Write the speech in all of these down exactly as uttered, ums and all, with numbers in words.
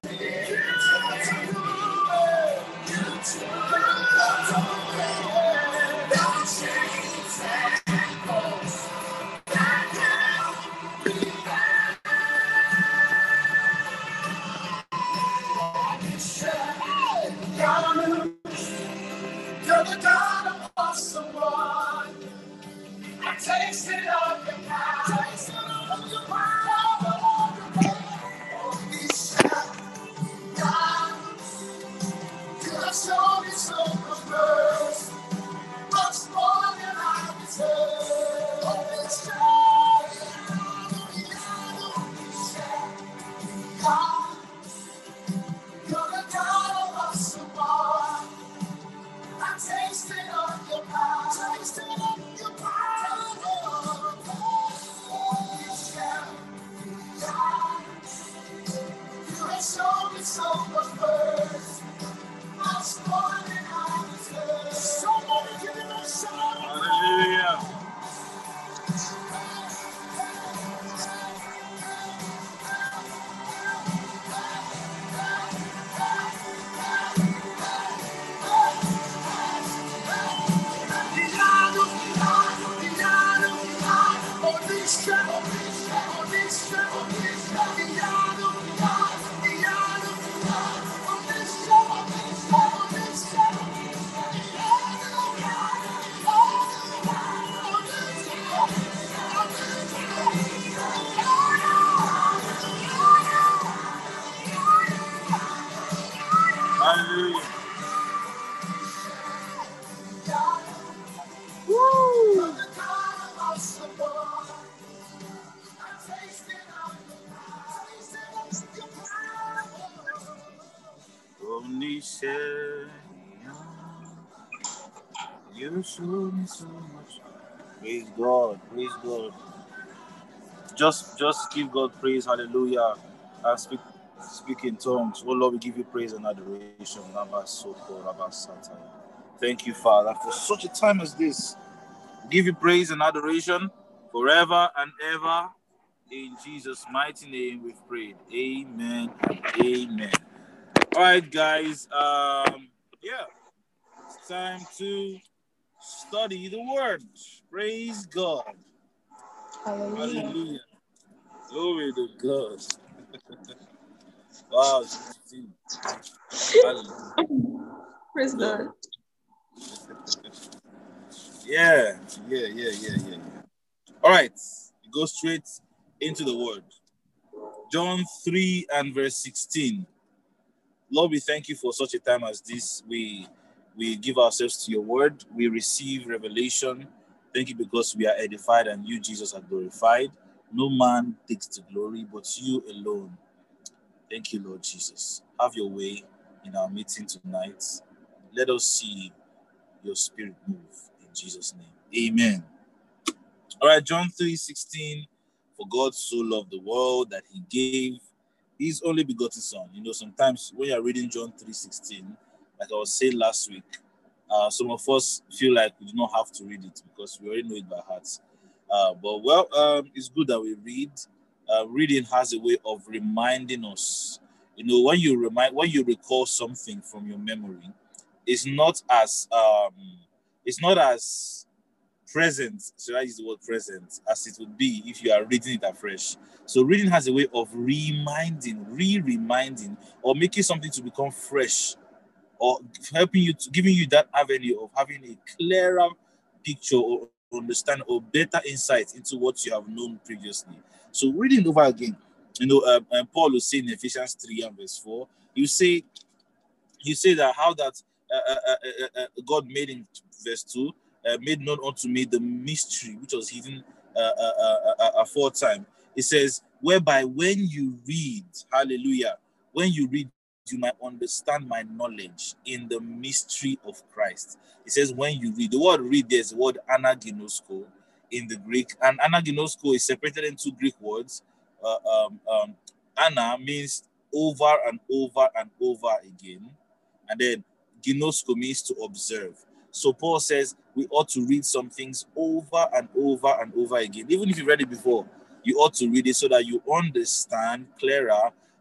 You're the God of awesome one. I tasted of your power. Tasted of your power. Only shout, God, you have shown me so much mercy, much more than I deserve. Only shout, only shout, God, you're the God of awesome one. I tasted of your power. Tasted of your power. Only shout, God, you have shown me so much mercy, much more than I deserve. Somebody give him a shout. Hallelujah. Hallelujah. Woo! Omniscient, you show me so much. Praise God, praise God. Just, just give God praise, hallelujah, and speak, speak in tongues. Oh Lord, we give you praise and adoration. Thank you, Father, for such a time as this. We give you praise and adoration forever and ever. In Jesus' mighty name, we've prayed. Amen. Amen. All right, guys. Um, yeah, it's time to study the word. Praise God. Hallelujah. Hallelujah. Glory to God. Wow. Praise God. Yeah, yeah, yeah, yeah, yeah. All right, we go straight into the word. John three and verse sixteen. Lord, we thank you for such a time as this. We we give ourselves to your word. We receive revelation. Thank you because we are edified and you, Jesus, are glorified. No man takes the glory, but you alone. Thank you, Lord Jesus. Have your way in our meeting tonight. Let us see your spirit move in Jesus' name. Amen. All right, John three sixteen. For God so loved the world that he gave his only begotten son. You know, sometimes when you're reading John three sixteen, like I was saying last week, uh, some of us feel like we do not have to read it because we already know it by heart. Uh, but well, um, it's good that we read. Uh, reading has a way of reminding us. You know, when you remind, when you recall something from your memory, it's not as um, it's not as present, so I use the word present, as it would be if you are reading it afresh. So reading has a way of reminding, re-reminding, or making something to become fresh, or helping you to giving you that avenue of having a clearer picture or understand or better insight into what you have known previously. So reading over again, you know, um, um, Paul was saying in Ephesians three and verse four, you say, you say that how that uh, uh, uh, uh, God made in verse two, uh, made known unto me the mystery which was hidden uh, uh, uh, uh, aforetime. It says, whereby when you read, hallelujah, when you read, you might understand my knowledge in the mystery of Christ. It says, when you read, the word read, there's the word anaginosko in the Greek, and anaginosko is separated into Greek words. Uh, um, um, ana means over and over and over again. And then ginosko means to observe. So Paul says we ought to read some things over and over and over again. Even if you read it before, you ought to read it so that you understand clearer,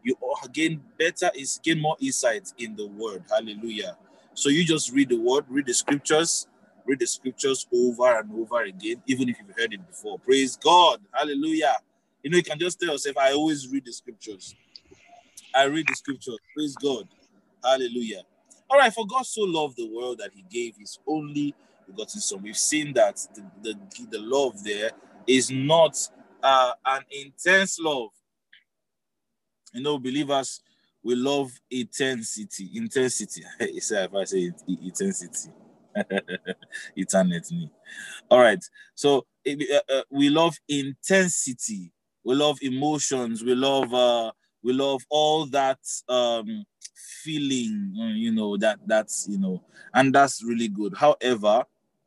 you gain better is gain more insight in the word. Hallelujah. So you just read the word, read the scriptures, read the scriptures over and over again, even if you've heard it before. Praise God. Hallelujah. You know, you can just tell yourself, I always read the scriptures. I read the scriptures. Praise God. Hallelujah. All right, for God so loved the world that he gave his only begotten son. We've seen that the, the, the love there is not uh, an intense love. You know, believers, we love intensity. Intensity. If I say intensity. Eternity. All right. So uh, uh, we love intensity. We love emotions. We love uh, we love all that um, feeling. You know that that's you know, and that's really good. However,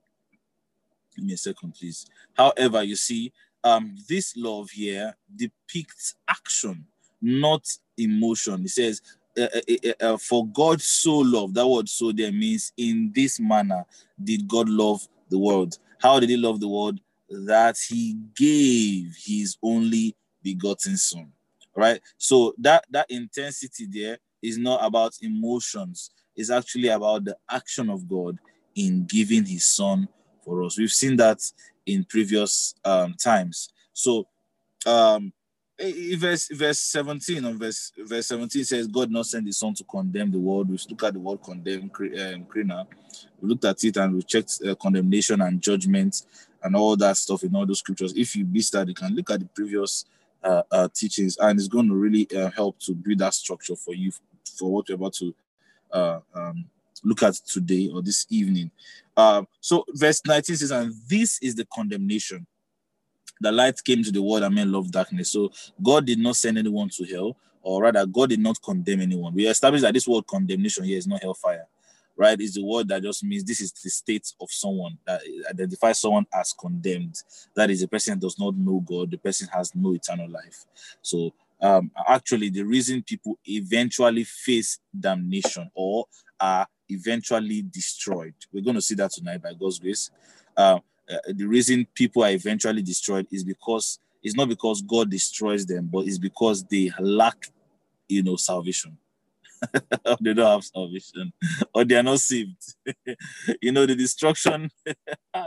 give me a second, please. However, you see, um, this love here depicts action, not emotion. It says, uh, uh, uh, for God so loved, that word so there means in this manner did God love the world. How did he love the world? That he gave his only begotten son. Right? So that, that intensity there is not about emotions. It's actually about the action of God in giving his son for us. We've seen that in previous um, times. So um, verse verse seventeen on verse verse seventeen says, God not sent his son to condemn the world. We look at the word condemn, um, we looked at it and we checked uh, condemnation and judgment and all that stuff in all those scriptures. If you missed that, you can look at the previous uh, uh, teachings, and it's going to really uh, help to build that structure for you for what we're about to uh, um, look at today or this evening. Um, so verse nineteen says, and this is the condemnation. The light came to the world and men loved darkness. So God did not send anyone to hell, or rather, God did not condemn anyone. We established that this word condemnation here is not hellfire, right? It's the word that just means this is the state of someone, that identifies someone as condemned. That is, the person does not know God, the person has no eternal life. So um, actually, the reason people eventually face damnation or are eventually destroyed, we're going to see that tonight by God's grace. Uh, uh, the reason people are eventually destroyed is because it's not because God destroys them, but it's because they lack, you know, salvation. They don't have salvation, or they are not saved. You know, the destruction. I,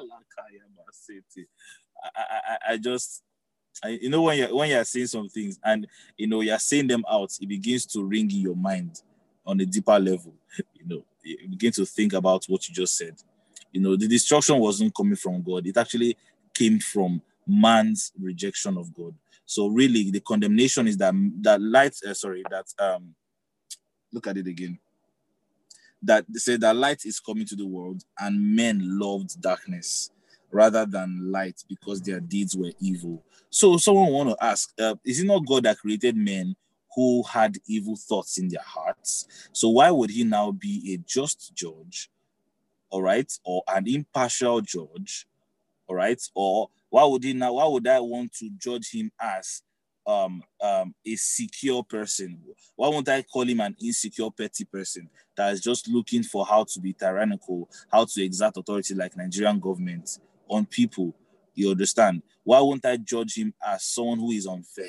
I, I just, I, you know, when you're when you're saying some things and you know you're saying them out, it begins to ring in your mind on a deeper level. You know, you begin to think about what you just said. You know, the destruction wasn't coming from God. It actually came from man's rejection of God. So really, the condemnation is that that light. Uh, sorry, that um. Look at it again. That they say that light is coming to the world, and men loved darkness rather than light because their deeds were evil. So someone want to ask: uh, is it not God that created men who had evil thoughts in their hearts? So why would he now be a just judge? All right, or an impartial judge, all right, or why would he now? Why would I want to judge him as um um a secure person? Why won't I call him an insecure, petty person that is just looking for how to be tyrannical, how to exert authority like Nigerian government on people? You understand? Why won't I judge him as someone who is unfair?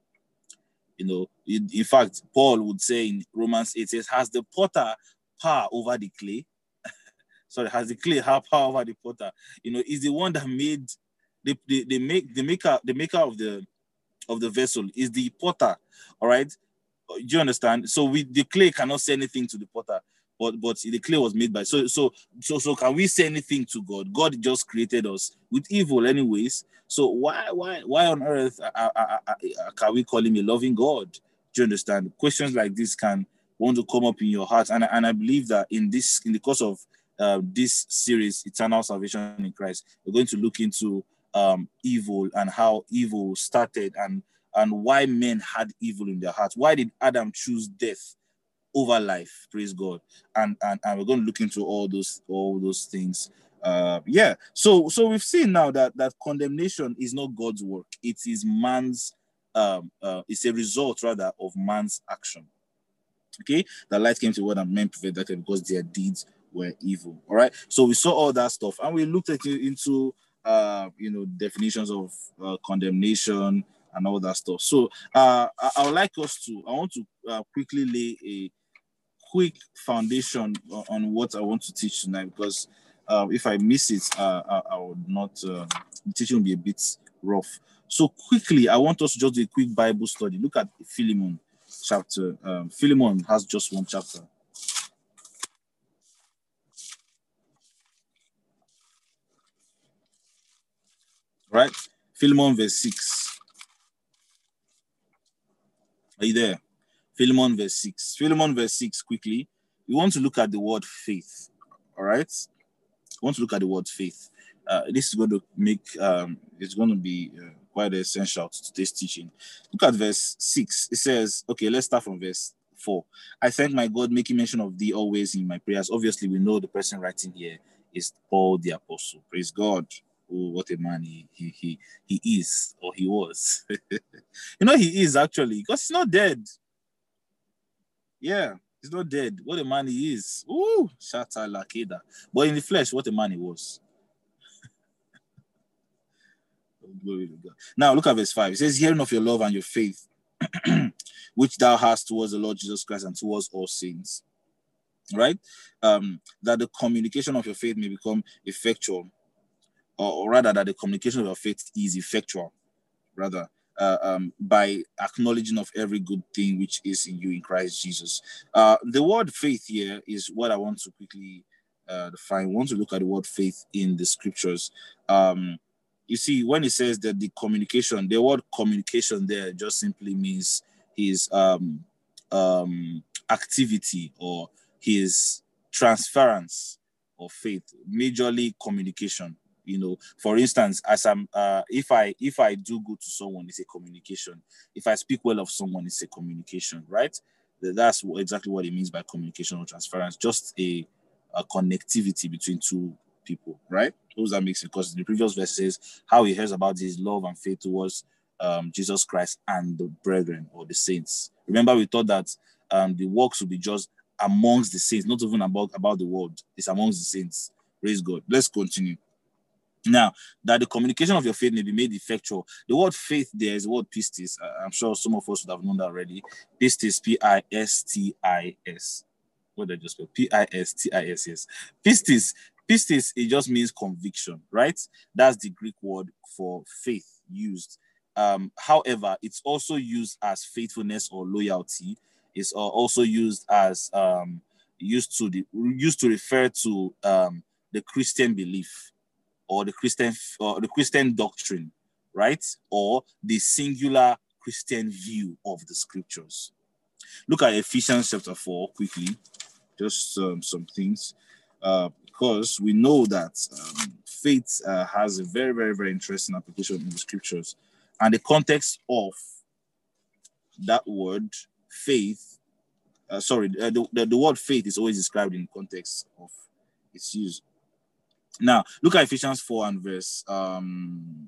You know, in, in fact, Paul would say in Romans eight, says, has the potter power over the clay? Sorry, has the clay have power over the potter? You know, is the one that made the the, the make the maker the maker of the of the vessel is the potter. All right, do you understand? So we the clay cannot say anything to the potter, but but the clay was made by. So so so so can we say anything to God? God just created us with evil, anyways. So why why why on earth uh, uh, uh, uh, can we call him a loving God? Do you understand? Questions like this can want to come up in your heart, and and I believe that in this in the course of uh, this series, Eternal Salvation in Christ, we're going to look into um, evil and how evil started and and why men had evil in their hearts. Why did Adam choose death over life? Praise God. And and, and we're going to look into all those all those things. Uh, yeah. So so we've seen now that that condemnation is not God's work. It is man's. Um, uh, it's a result rather of man's action. Okay, the light came to the world and men preferred that because their deeds were evil. All right, so we saw all that stuff and we looked at it into uh you know definitions of uh, condemnation, and all that stuff. So uh, I, I would like us to, I want to uh, quickly lay a quick foundation on, on what I want to teach tonight, because uh, if I miss it, uh, I, I would not, uh, the teaching will be a bit rough. So quickly, I want us to just do a quick Bible study. Look at Philemon chapter. Um, Philemon has just one chapter. Right? Philemon verse six. Are you there? Philemon verse six. Philemon verse six, quickly. We want to look at the word faith. All right? We want to look at the word faith. Uh, this is going to make, um, it's going to be uh, quite essential to today's teaching. Look at verse six. It says, okay, let's start from verse four. I thank my God, making mention of thee always in my prayers. Obviously, we know the person writing here is Paul the Apostle. Praise God. Oh, what a man he he he, he is, or he was. You know, he is actually, because he's not dead. Yeah, he's not dead. What a man he is. Ooh, Shata Lakeda. But in the flesh, what a man he was. Glory to God. Now look at verse five. It says, hearing of your love and your faith, which thou hast towards the Lord Jesus Christ and towards all saints. Right? Um, that the communication of your faith may become effectual. Or, or rather, that the communication of your faith is effectual, rather, uh, um, by acknowledging of every good thing which is in you in Christ Jesus. Uh, the word faith here is what I want to quickly uh, define. I want to look at the word faith in the scriptures. Um, you see, when it says that the communication, the word communication there just simply means his um, um, activity or his transference of faith, majorly communication. You know, for instance, as I'm, uh, if I if I do good to someone, it's a communication. If I speak well of someone, it's a communication, right? That's exactly what it means by communication or transference. Just a, a connectivity between two people, right? Those that makes sense. Because the previous verse says how he hears about his love and faith towards um, Jesus Christ and the brethren or the saints. Remember, we thought that um, the works would be just amongst the saints, not even about about the world. It's amongst the saints. Praise God. Let's continue. Now, that the communication of your faith may be made effectual. The word faith there is the word pistis. I'm sure some of us would have known that already. Pistis, P I S T I S. What did I just spell? P I S T I S, yes. Pistis, pistis, it just means conviction, right? That's the Greek word for faith used. Um, however, it's also used as faithfulness or loyalty. It's also used as, um, used to the, used to refer to um, the Christian belief, or the Christian or the Christian doctrine, right? Or the singular Christian view of the scriptures. Look at Ephesians chapter four quickly, just um, some things, uh, because we know that um, faith uh, has a very, very, very interesting application in the scriptures, and the context of that word faith. Uh, sorry, uh, the, the the word faith is always described in context of its use. Now, look at Ephesians four and verse um,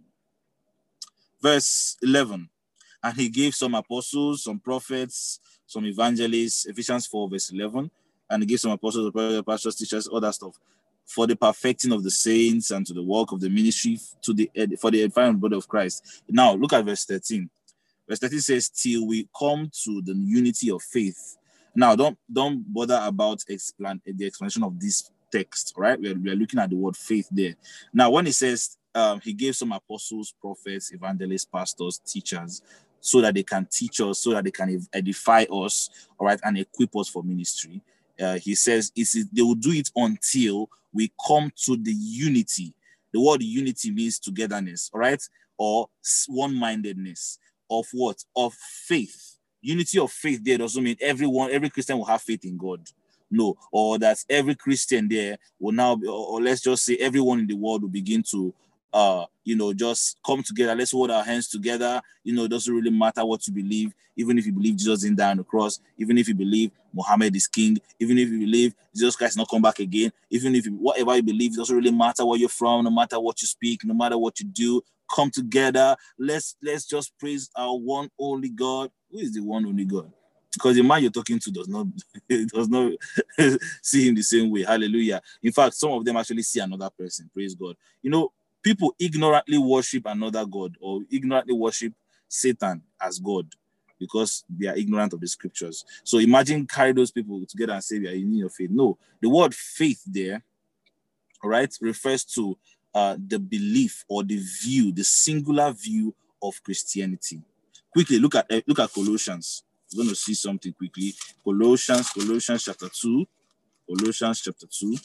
verse eleven. And he gave some apostles, some prophets, some evangelists, Ephesians four verse eleven. And he gave some apostles, pastors, teachers, all that stuff, for the perfecting of the saints and to the work of the ministry, to the for the edifying body of Christ. Now, look at verse thirteen. Verse thirteen says, till we come to the unity of faith. Now, don't, don't bother about explan- the explanation of this text, right? We're, we're looking at the word faith there. Now, when it says um, he gave some apostles, prophets, evangelists, pastors, teachers, so that they can teach us, so that they can edify us, all right, and equip us for ministry. Uh, he says it's, they will do it until we come to the unity. The word unity means togetherness, all right, or one-mindedness of what? Of faith. Unity of faith there doesn't mean everyone, every Christian will have faith in God. No, or that every Christian there will now, be, or, or let's just say everyone in the world will begin to, uh, you know, just come together. Let's hold our hands together. You know, it doesn't really matter what you believe. Even if you believe Jesus didn't die on the cross, even if you believe Muhammad is king, even if you believe Jesus Christ not come back again, even if you, whatever you believe, it doesn't really matter where you're from, no matter what you speak, no matter what you do, come together. Let's let's just praise our one only God. Who is the one only God? Because the man you're talking to does not does not see him the same way. Hallelujah. In fact, some of them actually see another person. Praise God. You know, people ignorantly worship another God or ignorantly worship Satan as God because they are ignorant of the scriptures. So imagine carry those people together and say we are in need of faith. No, the word faith there, all right, refers to uh, the belief or the view, the singular view of Christianity. Quickly, look at uh, look at Colossians. We're going to see something quickly. Colossians, Colossians chapter two. Colossians chapter two.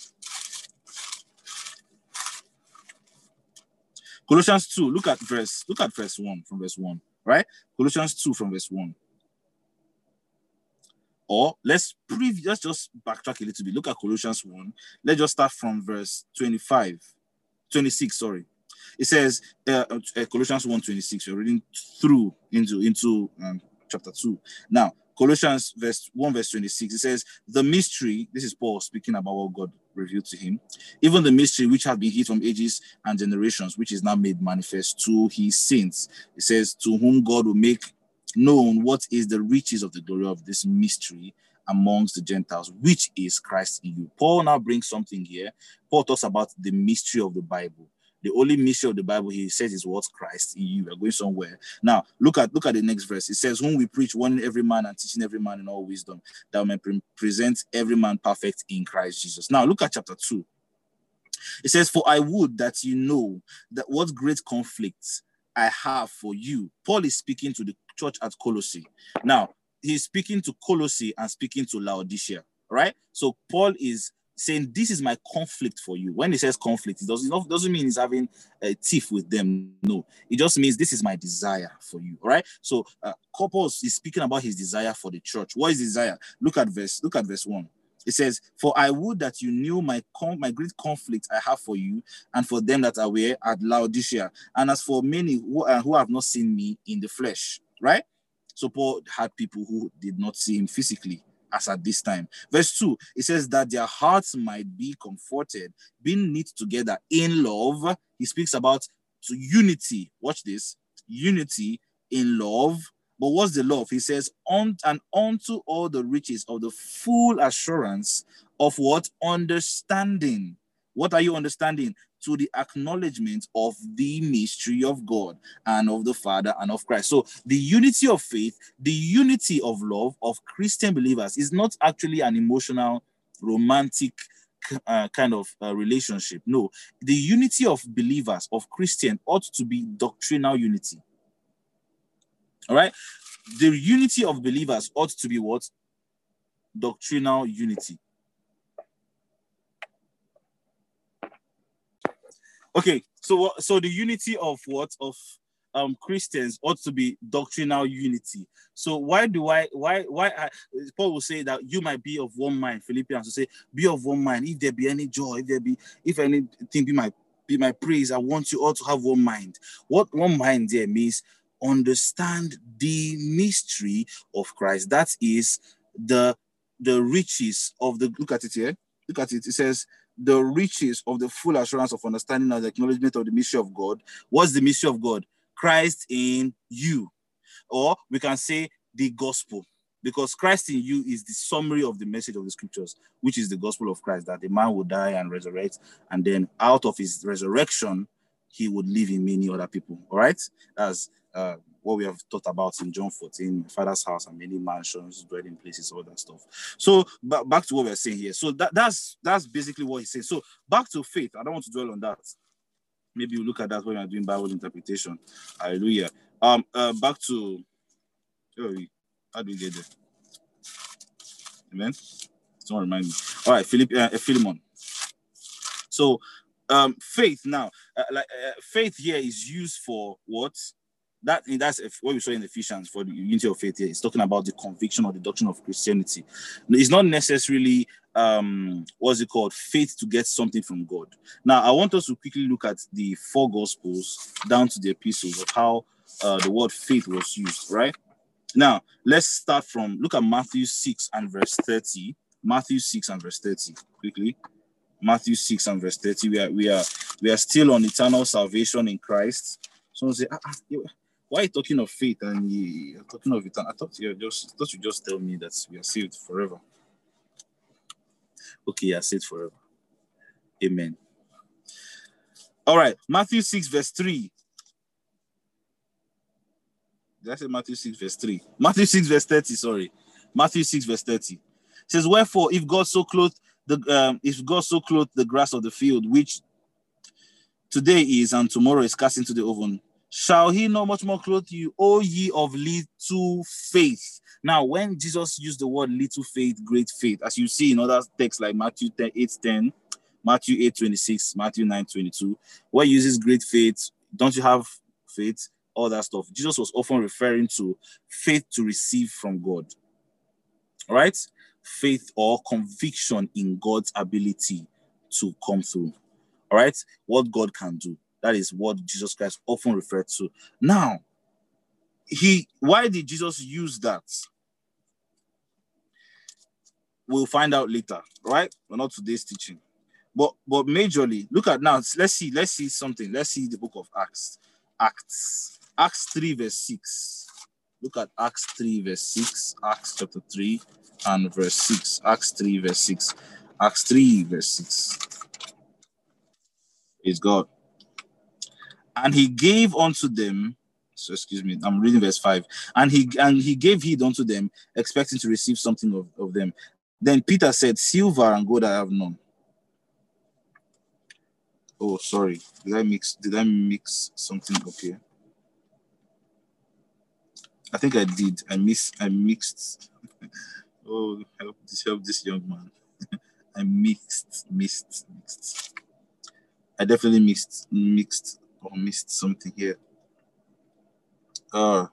Colossians two, look at verse, look at verse one from verse one, right? Colossians two from verse one. Or let's preview, let's just backtrack a little bit. Look at Colossians one. Let's just start from verse twenty-five, twenty-six, sorry. It says, uh, uh, Colossians one twenty-six, you're reading through into, into um, chapter two. Now, Colossians verse one, verse twenty-six, it says, the mystery, this is Paul speaking about what God revealed to him, even the mystery which had been hid from ages and generations, which is now made manifest to his saints. It says, to whom God will make known what is the riches of the glory of this mystery amongst the Gentiles, which is Christ in you. Paul now brings something here. Paul talks about the mystery of the Bible. The only mystery of the Bible, he says, is what Christ in you. We're going somewhere. Now, look at look at the next verse. It says, whom we preach, warning every man and teaching every man in all wisdom, that we may pre- present every man perfect in Christ Jesus. Now, look at chapter two. It says, for I would that you know that what great conflicts I have for you. Paul is speaking to the church at Colossae. Now, he's speaking to Colossae and speaking to Laodicea, right? So Paul is saying, this is my conflict for you. When he says conflict, it doesn't, it doesn't mean he's having a tiff with them. No, it just means this is my desire for you, all right? So uh, Paul is speaking about his desire for the church. What is desire? Look at verse, look at verse one. It says, for I would that you knew my con- my great conflict I have for you and for them that are where at Laodicea, and as for many who, uh, who have not seen me in the flesh, right? So Paul had people who did not see him physically as at this time. Verse two, it says that their hearts might be comforted, being knit together in love. He speaks about to unity. Watch this, unity in love. But what's the love? He says, on and unto all the riches of the full assurance of what? Understanding. What are you understanding? To the acknowledgement of the mystery of God and of the Father and of Christ. So the unity of faith, the unity of love of Christian believers is not actually an emotional, romantic uh, kind of uh, relationship. No, the unity of believers, of Christian, ought to be doctrinal unity. All right, the unity of believers ought to be what? Doctrinal unity. Okay, so so the unity of what? Of um Christians ought to be doctrinal unity. So why do I why why I, Paul will say that you might be of one mind? Philippians will say, be of one mind. If there be any joy, if there be if anything be my be my praise, I want you all to have one mind. What one mind there means? Understand the mystery of Christ. That is the the riches of the, look at it here. Look at it. It says the riches of the full assurance of understanding and the acknowledgement of the mystery of God. What's the mystery of God? Christ in you. Or we can say the gospel. Because Christ in you is the summary of the message of the scriptures, which is the gospel of Christ, that the man will die and resurrect, and then out of his resurrection, he would live in many other people. All right? That's uh, what we have talked about in John fourteen, Father's house and many mansions, dwelling places, all that stuff. So but back to what we're saying here. So that, that's that's basically what he's saying. So back to faith. I don't want to dwell on that. Maybe we'll look at that when we're doing Bible interpretation. Hallelujah. Um, uh, back to oh, how do we get there? Amen. Don't remind me. All right, Philip, uh, Philemon. So, um, faith now, uh, like uh, faith here is used for what? That that's what we saw in Ephesians for the unity of faith. Here, it's talking about the conviction or the doctrine of Christianity. It's not necessarily um, what's it called? Faith to get something from God. Now, I want us to quickly look at the four Gospels down to the epistles of how uh, the word faith was used. Right now, let's start from look at Matthew six and verse thirty. Matthew six and verse thirty. Quickly. Matthew six and verse thirty. We are we are we are still on eternal salvation in Christ. Someone say, ah, ah, why are you talking of faith and you're talking of eternal? I thought you just thought you just tell me that we are saved forever. Okay, you are saved forever. Amen. All right, Matthew six verse three. Did I say Matthew six, verse three? Matthew six, verse thirty, sorry. Matthew six, verse thirty. It says, wherefore, if God so clothed the um, if God so clothed the grass of the field, which today is and tomorrow is cast into the oven, shall he not much more clothe you, O ye of little faith? Now, when Jesus used the word little faith, great faith, as you see in other texts like Matthew eight ten, Matthew eight twenty-six, Matthew nine twenty-two, where he uses great faith, don't you have faith? All that stuff. Jesus was often referring to faith to receive from God. All right? Faith or conviction in God's ability to come through. All right? What God can do. That is what Jesus Christ often referred to. Now, he why did Jesus use that? We'll find out later, right? We're not today's teaching. But but majorly, look at now, let's see, let's see something. Let's see the book of Acts. Acts. Acts three, verse six. Look at Acts three, verse six. Acts chapter three and verse six. Acts three, verse six. Acts three, verse six. Praise God. And he gave unto them, so excuse me, I'm reading verse five. And he and he gave heed unto them, expecting to receive something of, of them. Then Peter said, silver and gold I have none. Oh, sorry. Did I mix did I mix something up here? I think I did. I miss I mixed. Oh, help this help this young man. I mixed, mixed, mixed. I definitely mixed, mixed or missed something here. Uh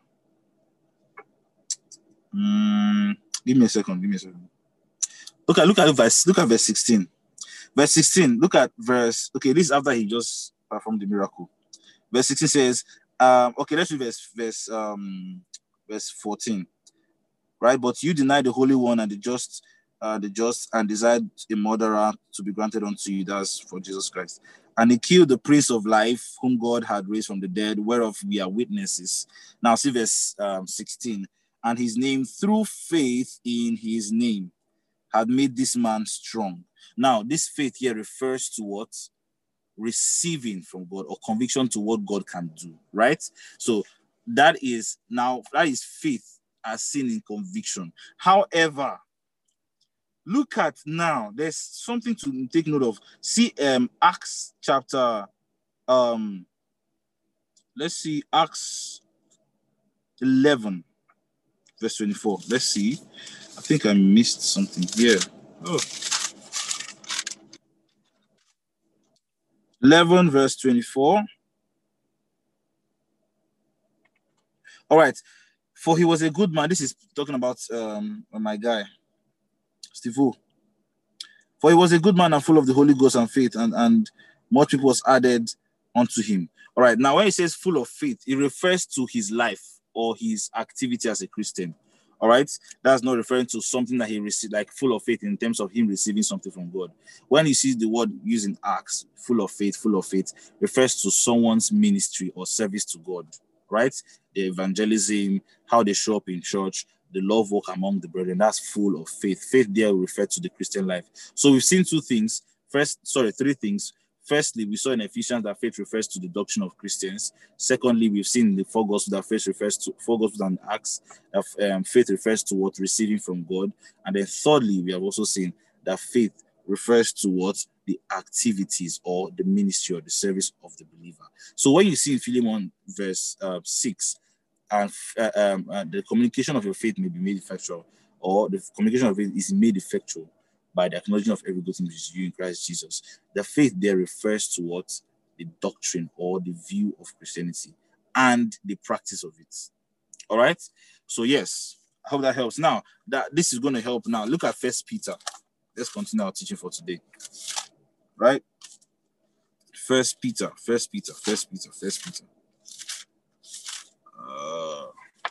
mm, give me a second, give me a second. Look at look at verse look at verse sixteen. Verse sixteen, look at verse, okay, this is after he just performed the miracle. Verse sixteen says, um, okay, let's read verse verse um verse fourteen. Right? But you deny the Holy One and the just, uh, the just, and desired a murderer to be granted unto you. That's for Jesus Christ. And he killed the Prince of Life, whom God had raised from the dead, whereof we are witnesses. Now see verse um, sixteen. And his name, through faith in his name, had made this man strong. Now, this faith here refers to what? Receiving from God or conviction to what God can do, right? So that is now, that is faith as seen in conviction. However, look at now, there's something to take note of. See um, Acts chapter, um, let's see, Acts eleven, verse twenty-four. Let's see. I think I missed something here. Oh. eleven, verse twenty-four. All right. For he was a good man. This is talking about um, my guy, Steve. For he was a good man and full of the Holy Ghost and faith, and, and much people was added unto him. All right. Now, when he says full of faith, it refers to his life or his activity as a Christian. All right. That's not referring to something that he received, like full of faith in terms of him receiving something from God. When you see the word used in Acts, full of faith, full of faith, refers to someone's ministry or service to God, right? The evangelism, how they show up in church, the love walk among the brethren, that's full of faith. Faith there will refer to the Christian life. So we've seen two things. First, sorry, three things. Firstly, we saw in Ephesians that faith refers to the doctrine of Christians. Secondly, we've seen in the four gospels that faith refers to four gospels and Acts that um, faith refers to what receiving from God. And then thirdly, we have also seen that faith refers to what the activities or the ministry or the service of the believer. So when you see in Philemon verse uh, six, and uh, um, uh, the communication of your faith may be made effectual, or the communication of faith is made effectual by the acknowledgement of every good thing which is you in Christ Jesus. The faith there refers to what? The doctrine or the view of Christianity and the practice of it. All right? So yes, I hope that helps. Now, that this is going to help now. Look at First Peter. Let's continue our teaching for today. Right? First Peter, First Peter, First Peter, First Peter. Uh,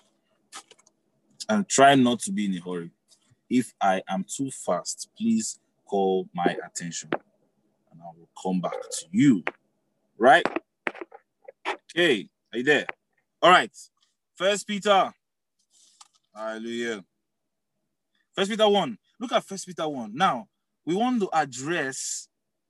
and try not to be in a hurry. If I am too fast, please call my attention and I will come back to you. Right? Okay, are you there? All right. First Peter. Hallelujah. First Peter one. Look at First Peter one. Now, we want to address,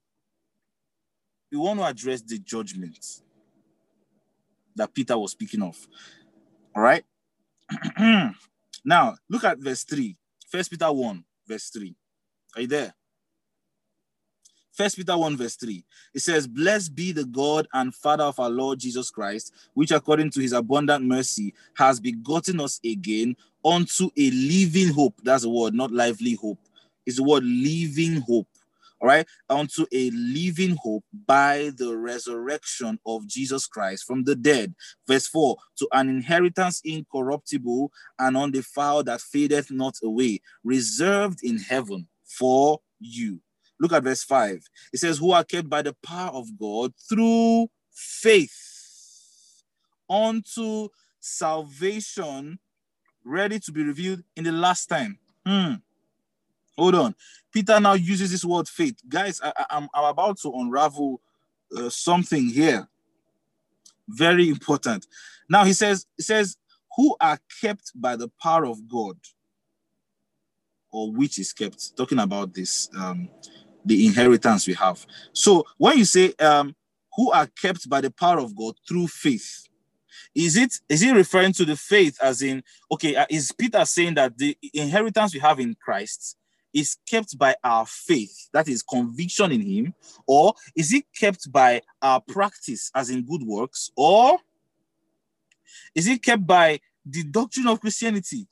we want to address the judgment that Peter was speaking of. All right? Now, look at verse three. First Peter one, verse three. Are you there? First Peter one, verse three. It says, "Blessed be the God and Father of our Lord Jesus Christ, which according to his abundant mercy has begotten us again unto a living hope." That's the word, not lively hope. It's the word living hope. All right, unto a living hope by the resurrection of Jesus Christ from the dead. Verse four, to an inheritance incorruptible and undefiled that fadeth not away, reserved in heaven for you. Look at verse five. It says, who are kept by the power of God through faith unto salvation, ready to be revealed in the last time. Hmm. Hold on. Peter now uses this word faith. Guys, I, I, I'm, I'm about to unravel uh, something here. Very important. Now he says, he says, who are kept by the power of God, or which is kept. Talking about this, um, the inheritance we have. So when you say, um, who are kept by the power of God through faith, Is it is he referring to the faith as in, okay, uh, is Peter saying that the inheritance we have in Christ is kept by our faith, that is conviction in him, or is it kept by our practice as in good works, or is it kept by the doctrine of Christianity?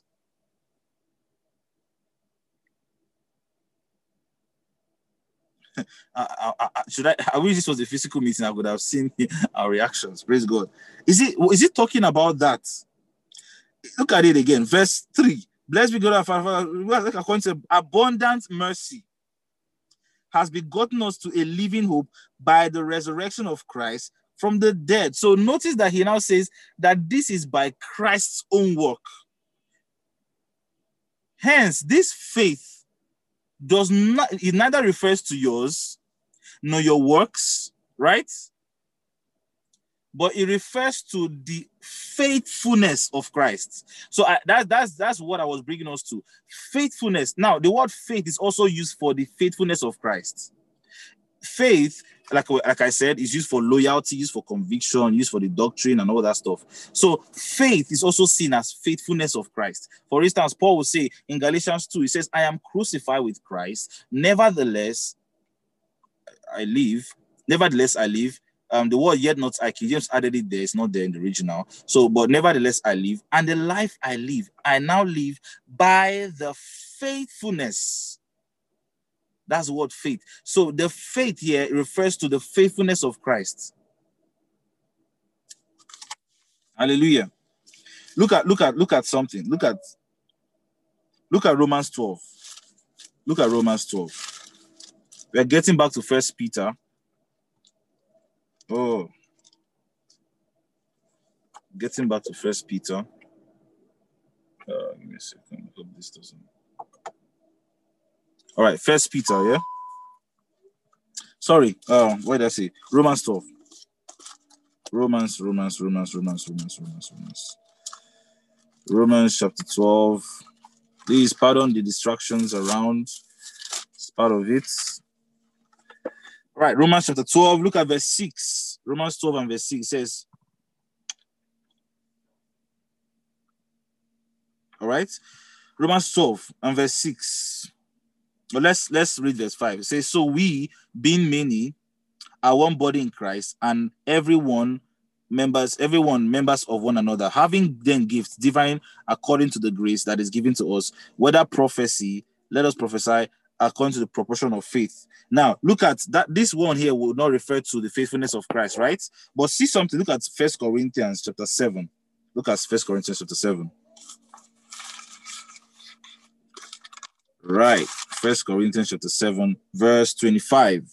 I, I, I, should I, I wish this was a physical meeting. I would have seen our reactions. Praise God. Is it, is it talking about that? Look at it again. Verse three. Blessed be God our Father, according to abundant mercy, has begotten us to a living hope by the resurrection of Christ from the dead. So notice that he now says that this is by Christ's own work. Hence, this faith does not, it neither refers to yours nor your works, right? But it refers to the faithfulness of Christ. So I, that, that's, that's what I was bringing us to. Faithfulness. Now, the word faith is also used for the faithfulness of Christ. Faith, like, like I said, is used for loyalty, used for conviction, used for the doctrine and all that stuff. So faith is also seen as faithfulness of Christ. For instance, Paul will say in Galatians two, he says, I am crucified with Christ. Nevertheless, I live. Nevertheless, I live. Um, the word yet not I, King James added it there. It's not there in the original. So, but nevertheless, I live. And the life I live, I now live by the faithfulness. That's the word faith. So the faith here refers to the faithfulness of Christ. Hallelujah. Look at, look at, look at something. Look at, look at Romans twelve. Look at Romans twelve. We're getting back to First Peter. Oh, getting back to First Peter. Uh, give me a second. I hope this doesn't. All right, First Peter, yeah. Sorry, uh, what did I say? Romans twelve. Romans, Romans, Romans, Romans, Romans, Romans, Romans. Romans chapter twelve. Please pardon the distractions around. It's part of it. All right, Romans chapter twelve. Look at verse six. Romans twelve and verse six says, all right, Romans twelve and verse six. Well, let's let's read verse five. It says, so we, being many, are one body in Christ, and everyone members, everyone members of one another, having then gifts differing according to the grace that is given to us, whether prophecy, let us prophesy according to the proportion of faith. Now, look at that. This one here will not refer to the faithfulness of Christ, right? But see something. Look at First Corinthians chapter seven. Look at First Corinthians chapter seven. Right. First Corinthians chapter seven, verse twenty-five.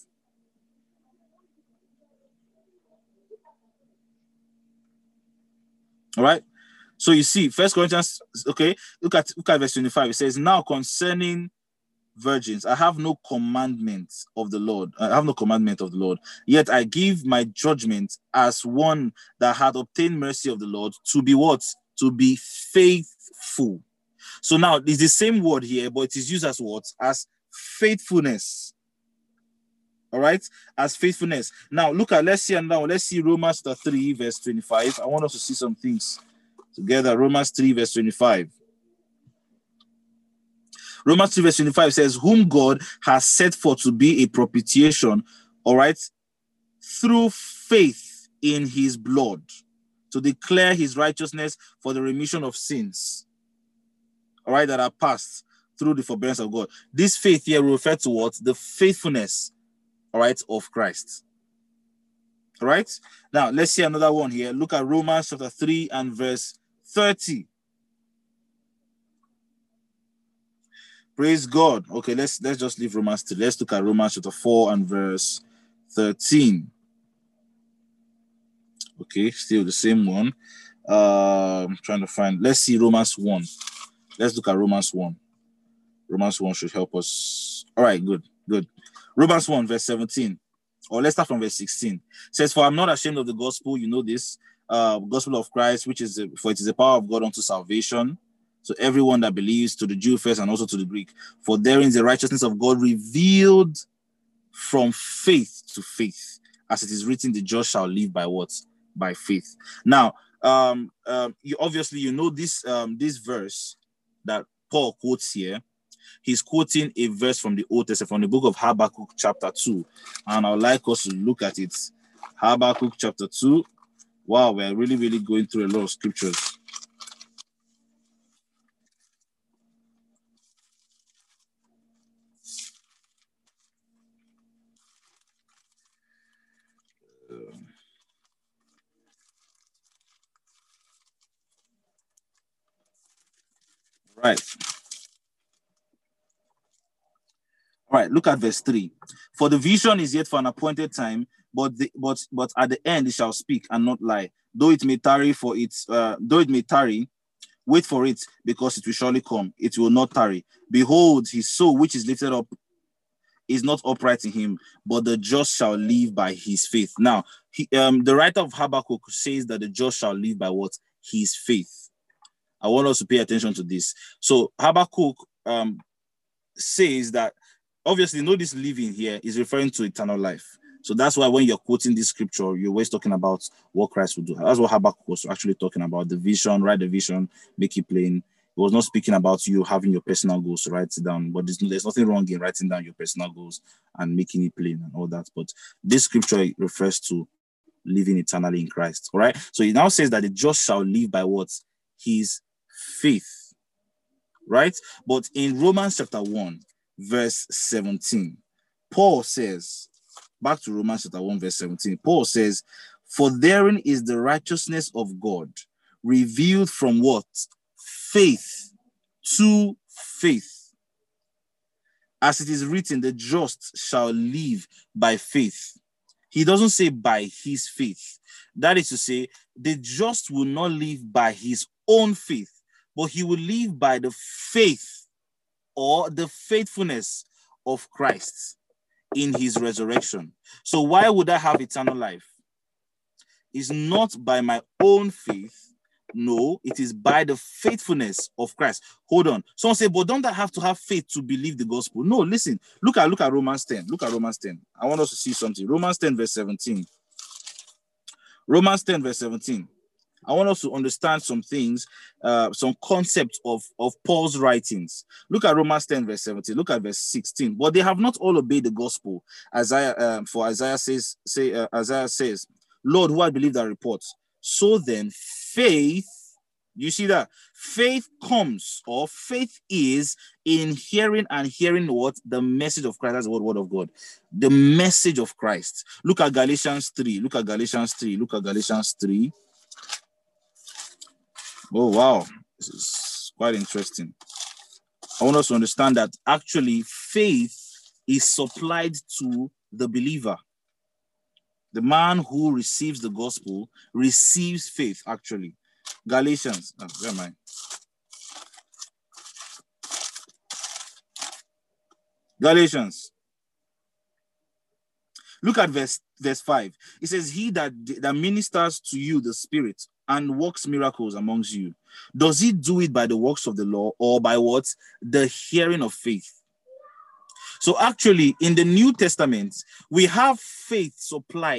All right. So you see, First Corinthians, okay, look at look at verse twenty-five. It says, now concerning virgins, I have no commandment of the Lord. I have no commandment of the Lord. Yet I give my judgment as one that had obtained mercy of the Lord to be what? To be faithful. So now it's the same word here, but it is used as what? As faithfulness. All right, as faithfulness. Now look at, let's see, and now let's see Romans three, verse twenty-five. I want us to see some things together. Romans three, verse twenty-five. Romans three, verse twenty-five says, whom God has set forth to be a propitiation, all right, through faith in his blood, to declare his righteousness for the remission of sins, all right, that are passed through the forbearance of God. This faith here will refer to what? The faithfulness, all right, of Christ. All right. Now, let's see another one here. Look at Romans chapter three and verse thirty. Praise God. Okay, let's let's just leave Romans three. Let's look at Romans chapter four and verse thirteen. Okay, still the same one. Uh, I'm trying to find. Let's see Romans one. Let's look at Romans one. Romans one should help us. All right, good, good. Romans one, verse seventeen. Or let's start from verse sixteen. It says, for I'm not ashamed of the gospel, you know this, uh, gospel of Christ, which is, a, for it is the power of God unto salvation. So everyone that believes, to the Jew first and also to the Greek. For therein is the righteousness of God revealed from faith to faith. As it is written, the just shall live by what? By faith. Now, um, um, you obviously, you know this, um, this verse that Paul quotes here. He's quoting a verse from the Old Testament, from the book of Habakkuk chapter two. And I would like us to look at it. Habakkuk chapter two. Wow, we're really, really going through a lot of scriptures. Right. All right, look at verse three. For the vision is yet for an appointed time, but the, but but at the end it shall speak and not lie. Though it may tarry for its uh, though it may tarry, wait for it, because it will surely come. It will not tarry. Behold, his soul which is lifted up is not upright in him, but the just shall live by his faith. Now, he, um, the writer of Habakkuk says that the just shall live by what? His faith. I want us to pay attention to this. So Habakkuk um, says that, obviously, know this living here is referring to eternal life. So that's why when you're quoting this scripture, you're always talking about what Christ would do. That's what Habakkuk was actually talking about. The vision, write the vision, make it plain. He was not speaking about you having your personal goals to write it down, but there's, there's nothing wrong in writing down your personal goals and making it plain and all that. But this scripture refers to living eternally in Christ. All right. So he now says that the just shall live by what? His faith. Right. But in Romans chapter one, verse seventeen, Paul says, back to Romans chapter one, verse seventeen, Paul says, for therein is the righteousness of God revealed from what? Faith to faith. As it is written, the just shall live by faith. He doesn't say by his faith. That is to say, the just will not live by his own faith, but he will live by the faith or the faithfulness of Christ in his resurrection. So why would I have eternal life? It's not by my own faith. No, it is by the faithfulness of Christ. Hold on. Someone say, but don't I have to have faith to believe the gospel? No, listen. Look at look at Romans ten. Look at Romans ten. I want us to see something. Romans ten, verse seventeen. Romans ten, verse seventeen. I want us to understand some things, uh, some concepts of, of Paul's writings. Look at Romans ten, verse seventeen. Look at verse sixteen. But they have not all obeyed the gospel. Isaiah, uh, for Isaiah says, say, uh, Isaiah says, Lord, who I believe that report. So then, faith, you see that? Faith comes, or faith is in hearing and hearing what? The message of Christ. That's the word, word of God. The message of Christ. Look at Galatians three. Look at Galatians three. Look at Galatians three. Oh, wow. This is quite interesting. I want us to understand that actually faith is supplied to the believer. The man who receives the gospel receives faith, actually. Galatians. Oh, where am I? Galatians. Look at verse, verse five. It says, he that, that ministers to you the Spirit and works miracles amongst you, does he do it by the works of the law or by what? The hearing of faith. So actually, in the New Testament, we have faith supplied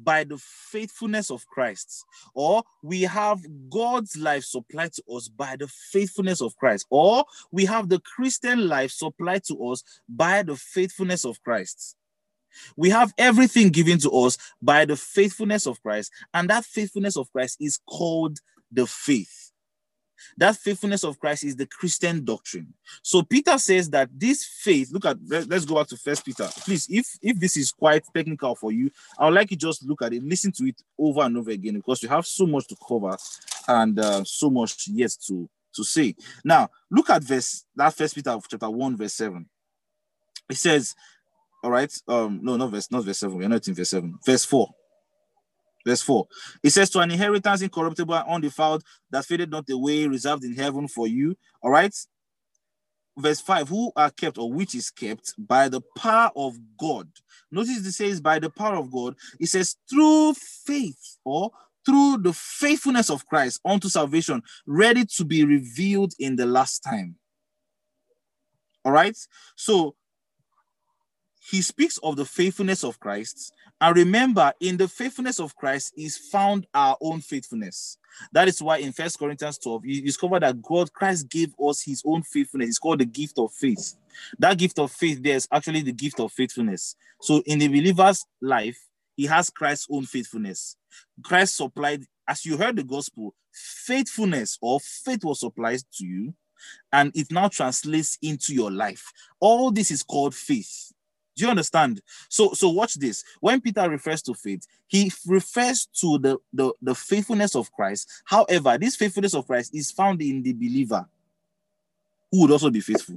by the faithfulness of Christ, or we have God's life supplied to us by the faithfulness of Christ, or we have the Christian life supplied to us by the faithfulness of Christ. We have everything given to us by the faithfulness of Christ, and that faithfulness of Christ is called the faith. That faithfulness of Christ is the Christian doctrine. So Peter says that this faith, look at, let's go back to First Peter. Please, if, if this is quite technical for you, I would like you just look at it, listen to it over and over again, because you have so much to cover and uh, so much yet to, to say. Now, look at verse, that First Peter chapter one, verse seven. It says, all right, um, no, not verse, not verse seven, we're not in verse seven, verse four. Verse four, it says, to an inheritance incorruptible and undefiled, that faded not away, reserved in heaven for you. All right. Verse five, who are kept, or which is kept by the power of God. Notice it says by the power of God. It says through faith, or through the faithfulness of Christ unto salvation, ready to be revealed in the last time. All right. So he speaks of the faithfulness of Christ. And remember, in the faithfulness of Christ is found our own faithfulness. That is why in First Corinthians twelve, you discover that God, Christ gave us his own faithfulness. It's called the gift of faith. That gift of faith there is actually the gift of faithfulness. So in the believer's life, he has Christ's own faithfulness. Christ supplied, as you heard the gospel, faithfulness or faith was supplied to you, and it now translates into your life. All this is called faith. Do you understand? So, so watch this. When Peter refers to faith, he refers to the, the, the faithfulness of Christ. However, this faithfulness of Christ is found in the believer, who would also be faithful.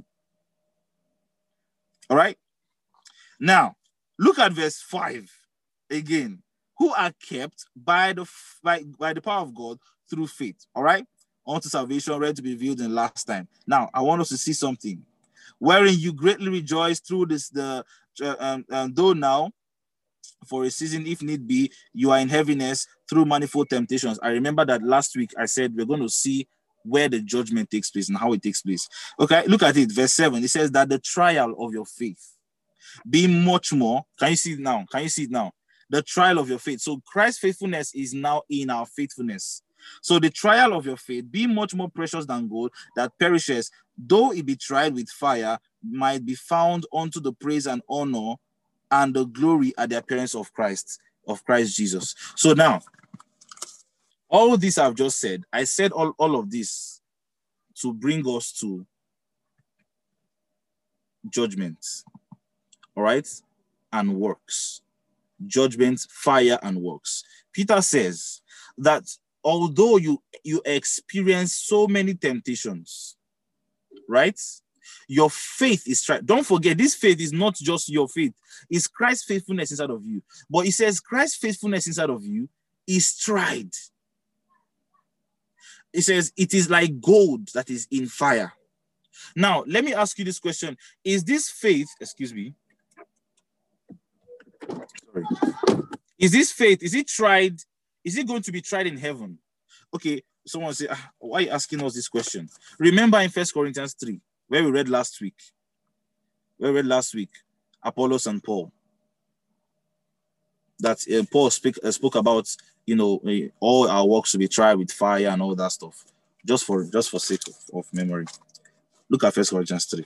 All right? Now, look at verse five again. Who are kept by the, by, by the power of God through faith. All right? Unto salvation, ready to be revealed in the last time. Now, I want us to see something. Wherein you greatly rejoice through this, the uh, um, um, though now, for a season, if need be, you are in heaviness through manifold temptations. I remember that last week I said we're going to see where the judgment takes place and how it takes place. Okay, look at it, verse seven. It says that the trial of your faith be much more. Can you see it now? Can you see it now? The trial of your faith. So Christ's faithfulness is now in our faithfulness. So the trial of your faith, be much more precious than gold that perishes, though it be tried with fire, might be found unto the praise and honor and the glory at the appearance of Christ, of Christ Jesus. So now, all of this I've just said, I said all, all of this to bring us to judgment, all right, and works. Judgment, fire, and works. Peter says that although you, you experience so many temptations, right? Your faith is tried. Don't forget, this faith is not just your faith. It's Christ's faithfulness inside of you. But it says Christ's faithfulness inside of you is tried. It says it is like gold that is in fire. Now, let me ask you this question. Is this faith, excuse me, sorry. Is this faith, is it tried? Is it going to be tried in heaven? Okay, someone say, ah, why are you asking us this question? Remember in First Corinthians three, where we read last week, where we read last week, Apollos and Paul, that uh, Paul speak, uh, spoke about, you know, uh, all our works to be tried with fire and all that stuff, just for just for sake of, of memory. Look at First Corinthians three,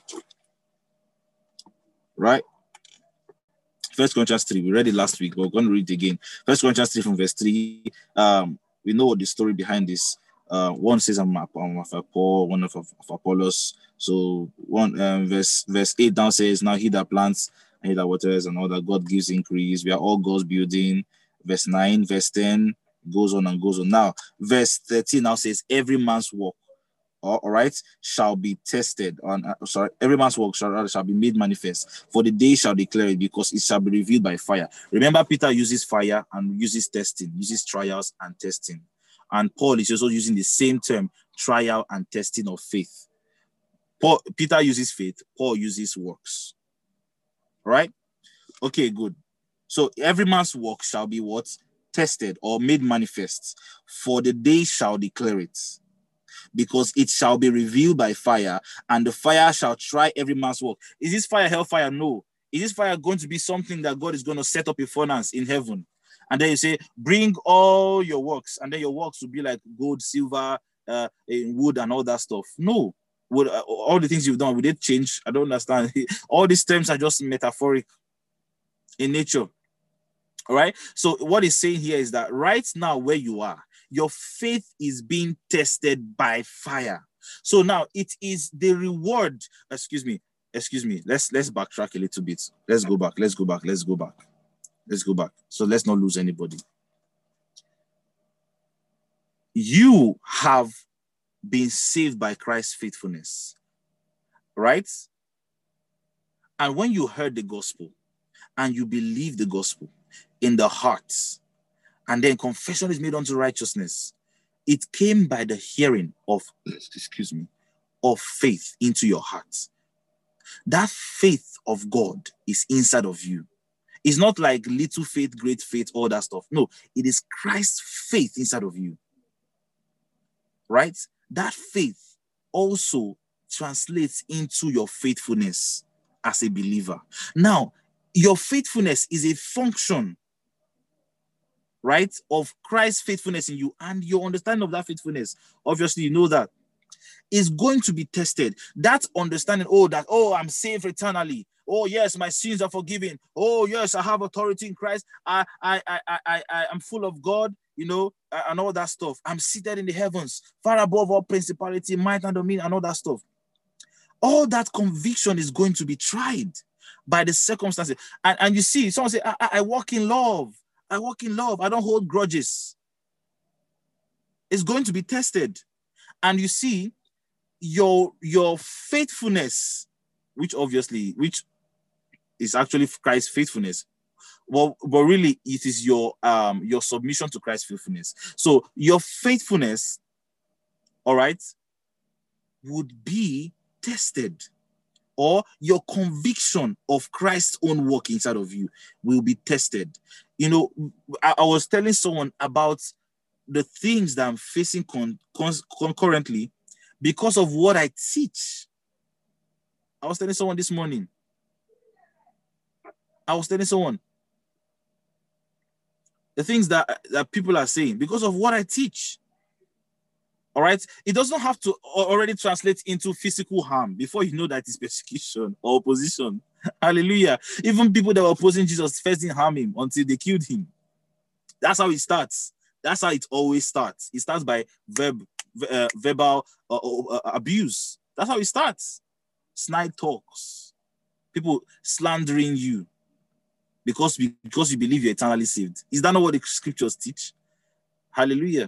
right? First Corinthians three, we read it last week, but we're going to read it again. First Corinthians three from verse three. Um, we know the story behind this. Uh, one says I'm, I'm of Paul, one of, of Apollos. So one um, verse verse eight down says, now he that plants and he that waters and all that, God gives increase. We are all God's building. Verse nine, verse ten goes on and goes on. Now, verse thirteen now says, every man's work, all right, shall be tested. On uh, sorry, every man's work shall, shall be made manifest, for the day shall declare it, because it shall be revealed by fire. Remember, Peter uses fire and uses testing, uses trials and testing. And Paul is also using the same term, trial and testing of faith. Paul, Peter uses faith, Paul uses works. All right? Okay, good. So every man's work shall be what? Tested or made manifest, for the day shall declare it, because it shall be revealed by fire, and the fire shall try every man's work. Is this fire hellfire? No. Is this fire going to be something that God is going to set up a furnace in heaven? And then you say, bring all your works, and then your works will be like gold, silver, uh, wood, and all that stuff. No. Would, uh, all the things you've done, will they change? I don't understand. All these terms are just metaphoric in nature. All right. So what he's saying here is that right now where you are, your faith is being tested by fire. So now it is the reward. Excuse me. Excuse me. Let's let's backtrack a little bit. Let's go back. Let's go back. Let's go back. Let's go back. So let's not lose anybody. You have been saved by Christ's faithfulness, right? And when you heard the gospel and you believe the gospel in the heart, and then confession is made unto righteousness, it came by the hearing of, excuse me, of faith into your heart. That faith of God is inside of you. It's not like little faith, great faith, all that stuff. No, it is Christ's faith inside of you, right? That faith also translates into your faithfulness as a believer. Now, your faithfulness is a function, right, of Christ's faithfulness in you, and your understanding of that faithfulness, obviously, you know that, is going to be tested. That understanding, oh, that, oh, I'm saved eternally. Oh, yes, my sins are forgiven. Oh, yes, I have authority in Christ. I, I, I, I, I, I am full of God, you know, and all that stuff. I'm seated in the heavens, far above all principality, might, and dominion, and all that stuff. All that conviction is going to be tried by the circumstances. And, and you see, someone say, I, I, I walk in love. I walk in love. I don't hold grudges. It's going to be tested. And you see, your, your faithfulness, which obviously, which is actually Christ's faithfulness, well, but really it is your um your submission to Christ's faithfulness. So your faithfulness, all right, would be tested, or your conviction of Christ's own work inside of you will be tested. You know, I, I was telling someone about the things that I'm facing con, con, concurrently because of what I teach. I was telling someone this morning. I was telling someone the things that, that people are saying because of what I teach. All right. It doesn't have to already translate into physical harm before you know that it's persecution or opposition. Hallelujah. Even people that were opposing Jesus first didn't harm him until they killed him. That's how it starts. That's how it always starts. It starts by verb, uh, verbal uh, uh, abuse. That's how it starts. Snide talks. People slandering you because, because you believe you're eternally saved. Is that not what the scriptures teach? Hallelujah.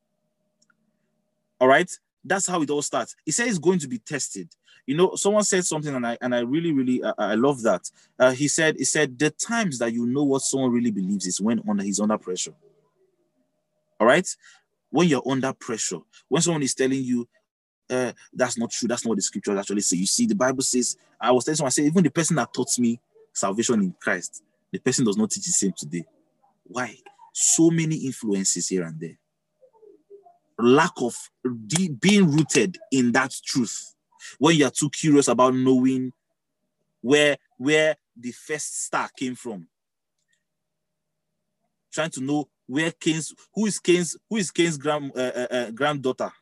All right. That's how it all starts. It says it's going to be tested. You know, someone said something, and I and I really, really, uh, I love that. Uh, he said, he said, the times that you know what someone really believes is when under he's under pressure. All right. When you're under pressure, when someone is telling you, uh, that's not true, that's not what the scriptures actually say. You see, the Bible says, I was telling someone, I said, even the person that taught me salvation in Christ, the person does not teach the same today. Why? So many influences here and there. Lack of de- being rooted in that truth. When you are too curious about knowing where, where the first star came from. Trying to know where Cain's, who is Cain's, who is Cain's grand, uh, uh, uh, granddaughter.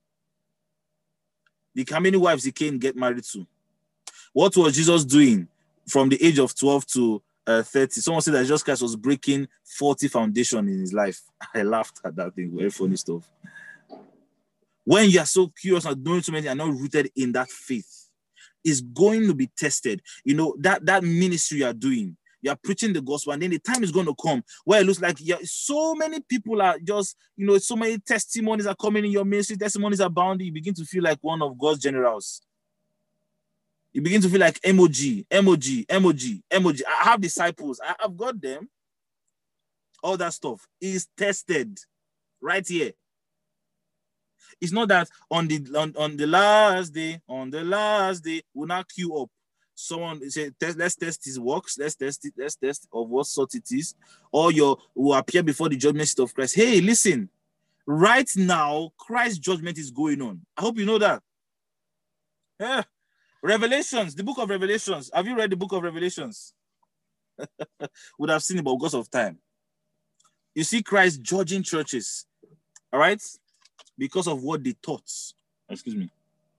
The, how many wives did Cain get married to? What was Jesus doing from the age of twelve to uh, thirty? Someone said that Jesus Christ was breaking forty foundations in his life. I laughed at that thing. Very funny stuff. When you are so curious and knowing so many are not rooted in that faith, is going to be tested. You know, that, that ministry you are doing, you are preaching the gospel, and then the time is going to come where it looks like yeah, so many people are just, you know, so many testimonies are coming in your ministry, testimonies are abounding. You begin to feel like one of God's generals. You begin to feel like M O G, M O G, M O G, M O G. I have disciples. I, I've got them. All that stuff is tested right here. It's not that on the on, on the last day, on the last day, we'll not queue up. Someone say, let's test his works, let's test it, let's test of what sort it is, or you will appear before the judgment seat of Christ. Hey, listen, right now, Christ's judgment is going on. I hope you know that. Yeah. Revelations, the book of Revelations. Have you read the book of Revelations? Would have seen it, but because of time. you see Christ judging churches, all right, because of what they taught. Excuse me.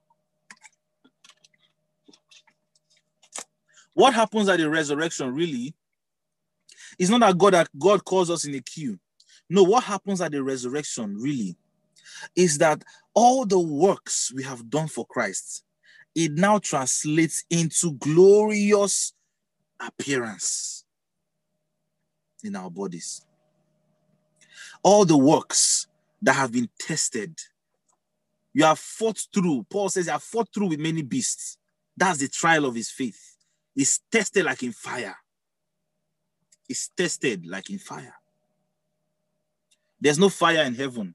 What happens at the resurrection really is not that God, that God calls us in a queue. No, what happens at the resurrection really is that all the works we have done for Christ, it now translates into glorious appearance in our bodies. All the works that have been tested, you have fought through. Paul says, you have fought through with many beasts. That's the trial of his faith. It's tested like in fire. It's tested like in fire. There's no fire in heaven.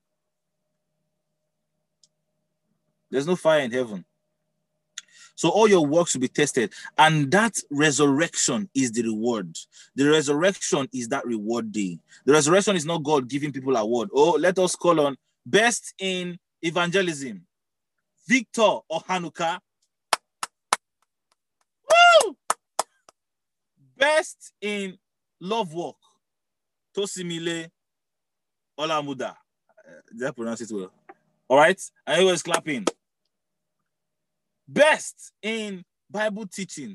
There's no fire in heaven. So all your works will be tested. And that resurrection is the reward. The resurrection is that reward day. The resurrection is not God giving people an award. Oh, let us call on best in evangelism, Victor or Hanukkah. Woo! Best in love walk, Tosimile Olamuda. Uh, did I pronounce it well? All right. And he was clapping. Best in Bible teaching.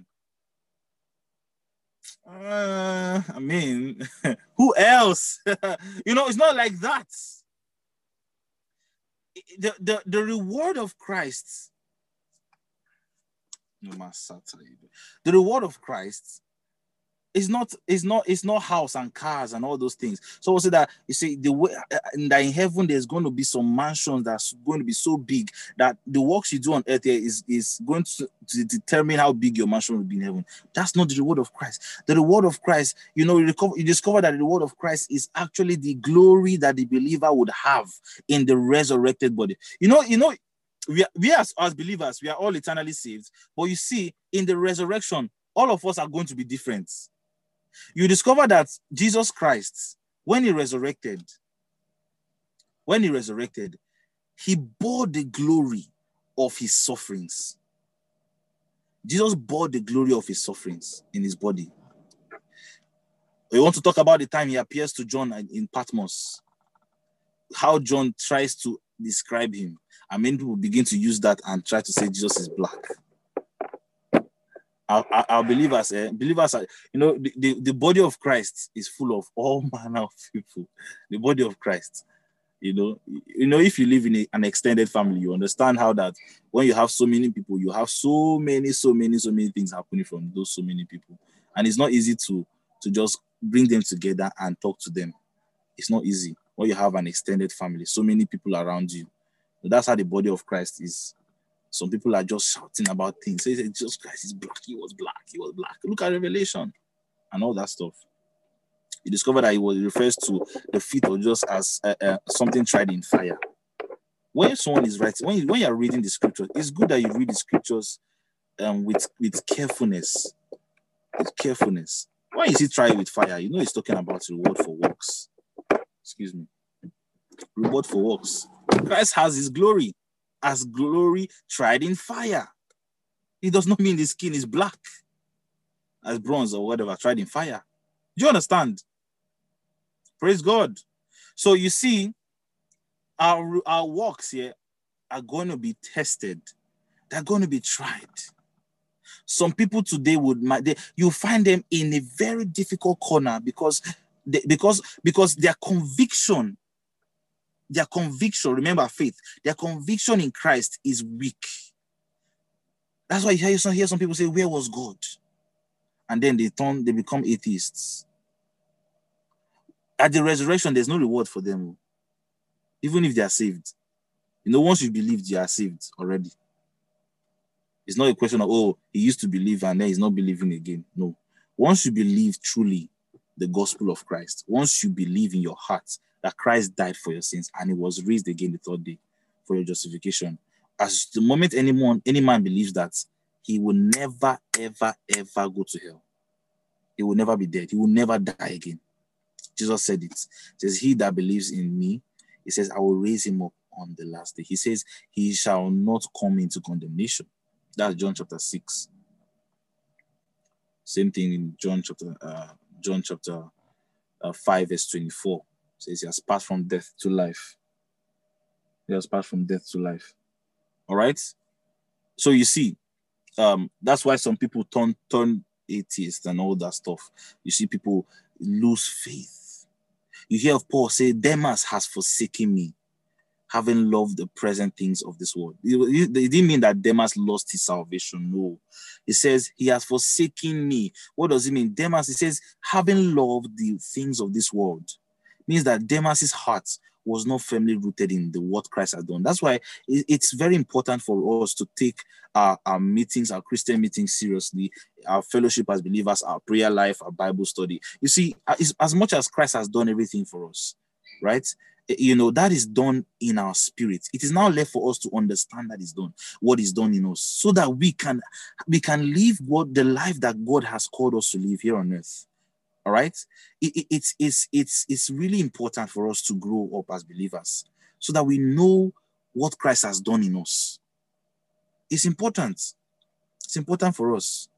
Uh, I mean, who else? You know, it's not like that. The, the, the reward of Christ, the reward of Christ is not, is not, it's not house and cars and all those things. So we'll say that, you see, the way that in heaven there's going to be some mansions that's going to be so big that the works you do on earth here is, is going to, to determine how big your mansion will be in heaven. That's not the reward of Christ. The reward of Christ, you know, you, recover, you discover that the reward of Christ is actually the glory that the believer would have in the resurrected body. You know, you know, we, are, we as, as believers, we are all eternally saved. But you see, in the resurrection, all of us are going to be different. You discover that Jesus Christ, when he resurrected, when he resurrected, he bore the glory of his sufferings. Jesus bore the glory of his sufferings in his body. We want to talk about the time he appears to John in Patmos, how John tries to describe him. And many people begin to use that and try to say Jesus is black. Our, our, our believers, eh, believers are, you know, the, the, the body of Christ is full of all manner of people. The body of Christ, you know, you know, if you live in a, an extended family, you understand how that when you have so many people, you have so many, so many, so many things happening from those so many people, and it's not easy to to just bring them together and talk to them. It's not easy when you have an extended family, so many people around you. So that's how the body of Christ is. Some people are just shouting about things. Say, Jesus Christ is black. He was black. He was black. Look at Revelation and all that stuff. You discover that it was refers to the feet of just as uh, uh, something tried in fire. When someone is writing, when you, when you are reading the scriptures, it's good that you read the scriptures um, with with carefulness. With carefulness. When you see try with fire, you know he's talking about reward for works. Excuse me. Reward for works. Christ has his glory. As glory tried in fire. It does not mean the skin is black as bronze or whatever tried in fire. Do you understand? Praise God. So you see, our, our works here are going to be tested. They're going to be tried. Some people today would, they, you find them in a very difficult corner because, they, because, because their conviction Their conviction, remember faith, their conviction in Christ is weak. That's why you hear some, hear some people say, where was God? And then they turn, they become atheists. At the resurrection, there's no reward for them, even if they are saved. You know, once you believed, you are saved already. It's not a question of, oh, he used to believe and then he's not believing again. No. Once you believe truly the gospel of Christ, once you believe in your heart that Christ died for your sins and he was raised again the third day for your justification. As the moment anyone, any man believes that, he will never, ever, ever go to hell. He will never be dead. He will never die again. Jesus said it. He says, he that believes in me, he says, I will raise him up on the last day. He says, he shall not come into condemnation. That's John chapter six. Same thing in John chapter, uh, John chapter uh, five, verse twenty-four. says he has passed from death to life. He has passed from death to life. All right. So you see, um, that's why some people turn turn atheists and all that stuff. You see people lose faith. You hear of Paul say, Demas has forsaken me, having loved the present things of this world. It didn't mean that Demas lost his salvation. No. It says he has forsaken me. What does it mean? Demas, it says, having loved the things of this world. It means that Demas's heart was not firmly rooted in the what Christ has done. That's why it's very important for us to take our, our meetings, our Christian meetings seriously, our fellowship as believers, our prayer life, our Bible study. You see, as much as Christ has done everything for us, right? You know, that is done in our spirit. It is now left for us to understand that is done, what is done in us, so that we can we can live what the life that God has called us to live here on earth. All right, it, it, it's it's it's it's really important for us to grow up as believers, so that we know what Christ has done in us. It's important. It's important for us.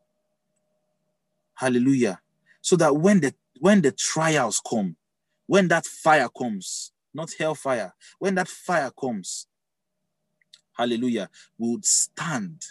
Hallelujah. So that when the when the trials come, when that fire comes, not hellfire, when that fire comes, hallelujah, we would stand.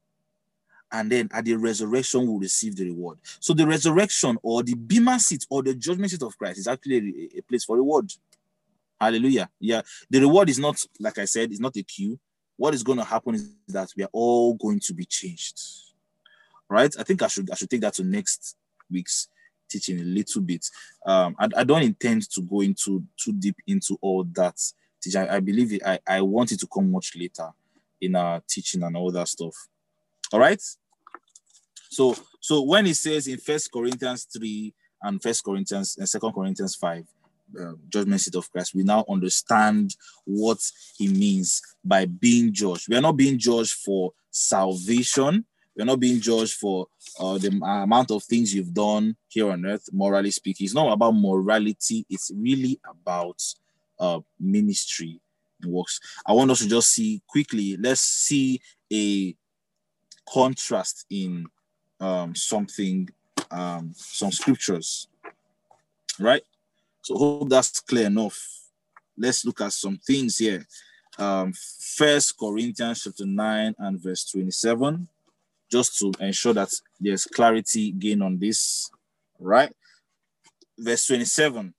And then at the resurrection, we'll receive the reward. So the resurrection or the bema seat or the judgment seat of Christ is actually a, a place for reward. Hallelujah. Yeah. The reward is not, like I said, it's not a queue. What is going to happen is that we are all going to be changed. Right? I think I should I should take that to next week's teaching a little bit. Um, I, I don't intend to go into too deep into all that teaching. I, I believe it, I, I want it to come much later in our teaching and all that stuff. All right. So, so when it says in First Corinthians three and First Corinthians and Second Corinthians five, uh, judgment seat of Christ, we now understand what he means by being judged. We are not being judged for salvation. We are not being judged for uh, the amount of things you've done here on earth, morally speaking. It's not about morality. It's really about uh, ministry and works. I want us to just see quickly. Let's see a contrast in um, something, um, some scriptures, right? So hope that's clear enough. Let's look at some things here. Um, First Corinthians chapter nine and verse twenty-seven, just to ensure that there's clarity gain on this, right? Verse twenty-seven.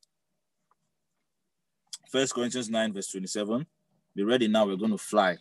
First Corinthians nine, verse twenty-seven. Be ready now, we're going to fly.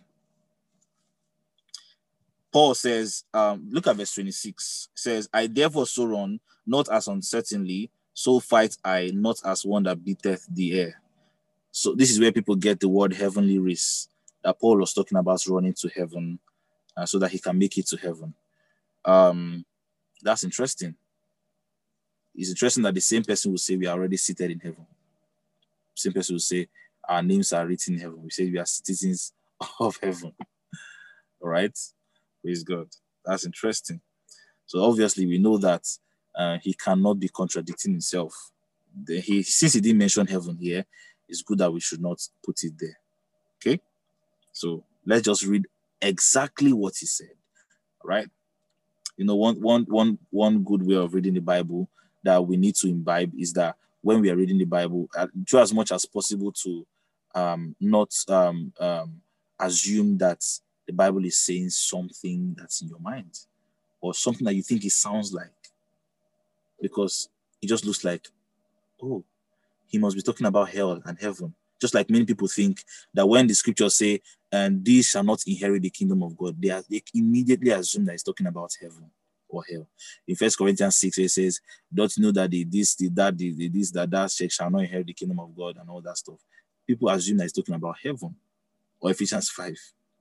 Paul says, um, look at verse twenty-six. It says, I therefore so run, not as uncertainly, so fight I, not as one that beateth the air. So this is where people get the word heavenly race, that Paul was talking about running to heaven uh, so that he can make it to heaven. Um, that's interesting. It's interesting that the same person will say we are already seated in heaven. The same person will say our names are written in heaven. We say we are citizens of heaven. All right? Praise God. That's interesting. So obviously we know that uh, he cannot be contradicting himself. The, he, since he didn't mention heaven here, it's good that we should not put it there. Okay? So let's just read exactly what he said. All right? You know, one, one, one, one good way of reading the Bible that we need to imbibe is that when we are reading the Bible, uh, try as much as possible to um, not um, um, assume that the Bible is saying something that's in your mind or something that you think it sounds like, because it just looks like, oh, he must be talking about hell and heaven. Just like many people think that when the scriptures say, and these shall not inherit the kingdom of God, they, are, they immediately assume that it's talking about heaven or hell. In First Corinthians six, it says, don't you know that the this, the that, the, the this, that, that church shall not inherit the kingdom of God and all that stuff. People assume that it's talking about heaven. Or Ephesians five.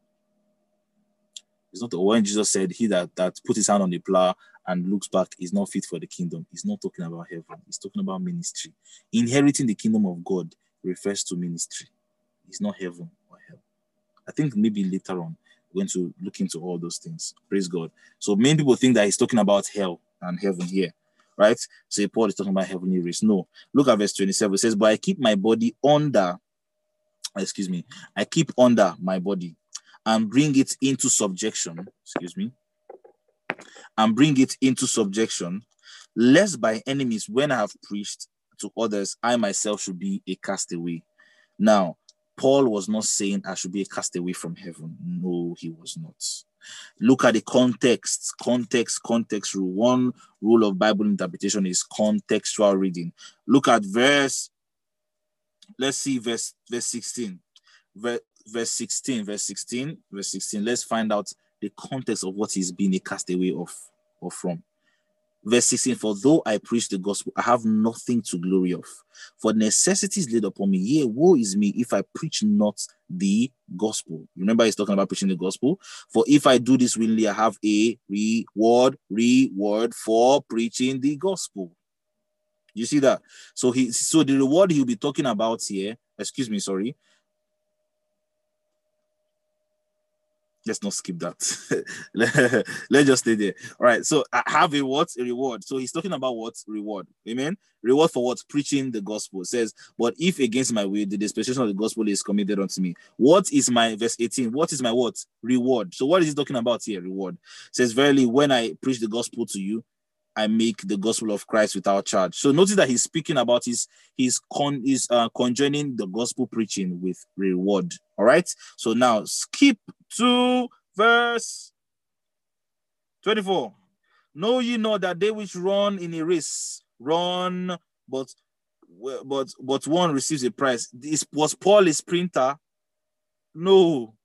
It's not the when Jesus said, he that, that put his hand on the plow and looks back is not fit for the kingdom. He's not talking about heaven. He's talking about ministry. Inheriting the kingdom of God refers to ministry. It's not heaven or hell. I think maybe later on we're going to look into all those things. Praise God. So many people think that he's talking about hell and heaven here, right? So Paul is talking about heavenly race. No. Look at verse twenty-seven. It says, but I keep my body under, excuse me, I keep under my body and bring it into subjection, excuse me, and bring it into subjection, lest by enemies, when I have preached, to others, I myself should be a castaway. Now, Paul was not saying I should be a castaway from heaven. No, he was not. Look at the context, context, context rule. One rule of Bible interpretation is contextual reading. Look at verse, let's see verse, verse sixteen. Verse, verse sixteen, verse sixteen, verse sixteen. Let's find out the context of what he's being a castaway of or from. Verse sixteen, for though I preach the gospel, I have nothing to glory of. For necessity is laid upon me. Yea, woe is me if I preach not the gospel. Remember, he's talking about preaching the gospel. For if I do this willingly, I have a reward, reward for preaching the gospel. You see that? So he, so the reward he'll be talking about here, excuse me, sorry. Let's not skip that. Let's just stay there. All right. So I have a what? A reward. So he's talking about what? Reward. Amen. Reward for what? Preaching the gospel. It says, but if against my will, the dispensation of the gospel is committed unto me. What is my, verse eighteen, what is my what? Reward. So what is he talking about here? Reward. It says, verily, when I preach the gospel to you, I make the gospel of Christ without charge. So notice that he's speaking about his, his, con, his uh, conjoining the gospel preaching with reward. All right. So now skip to verse twenty-four. Know ye not that they which run in a race run, but but but one receives a prize. This was Paul a sprinter? No.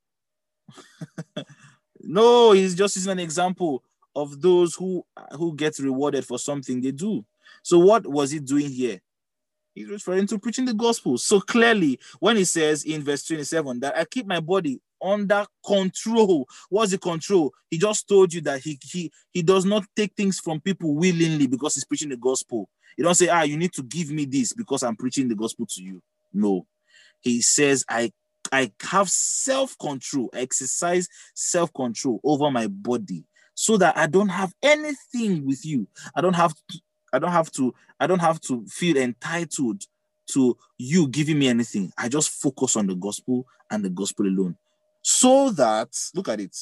No, he's just using an example of those who who get rewarded for something they do. So what was he doing here? He's referring to preaching the gospel. So clearly, when he says in verse twenty-seven that I keep my body under control, what's the control? He just told you that he he he does not take things from people willingly because he's preaching the gospel. You don't say, ah, you need to give me this because I'm preaching the gospel to you. No, he says, I I have self-control, I exercise self-control over my body so that I don't have anything with you. I don't have to, I don't have to, I don't have to feel entitled to you giving me anything. I just focus on the gospel and the gospel alone. So that, look at it,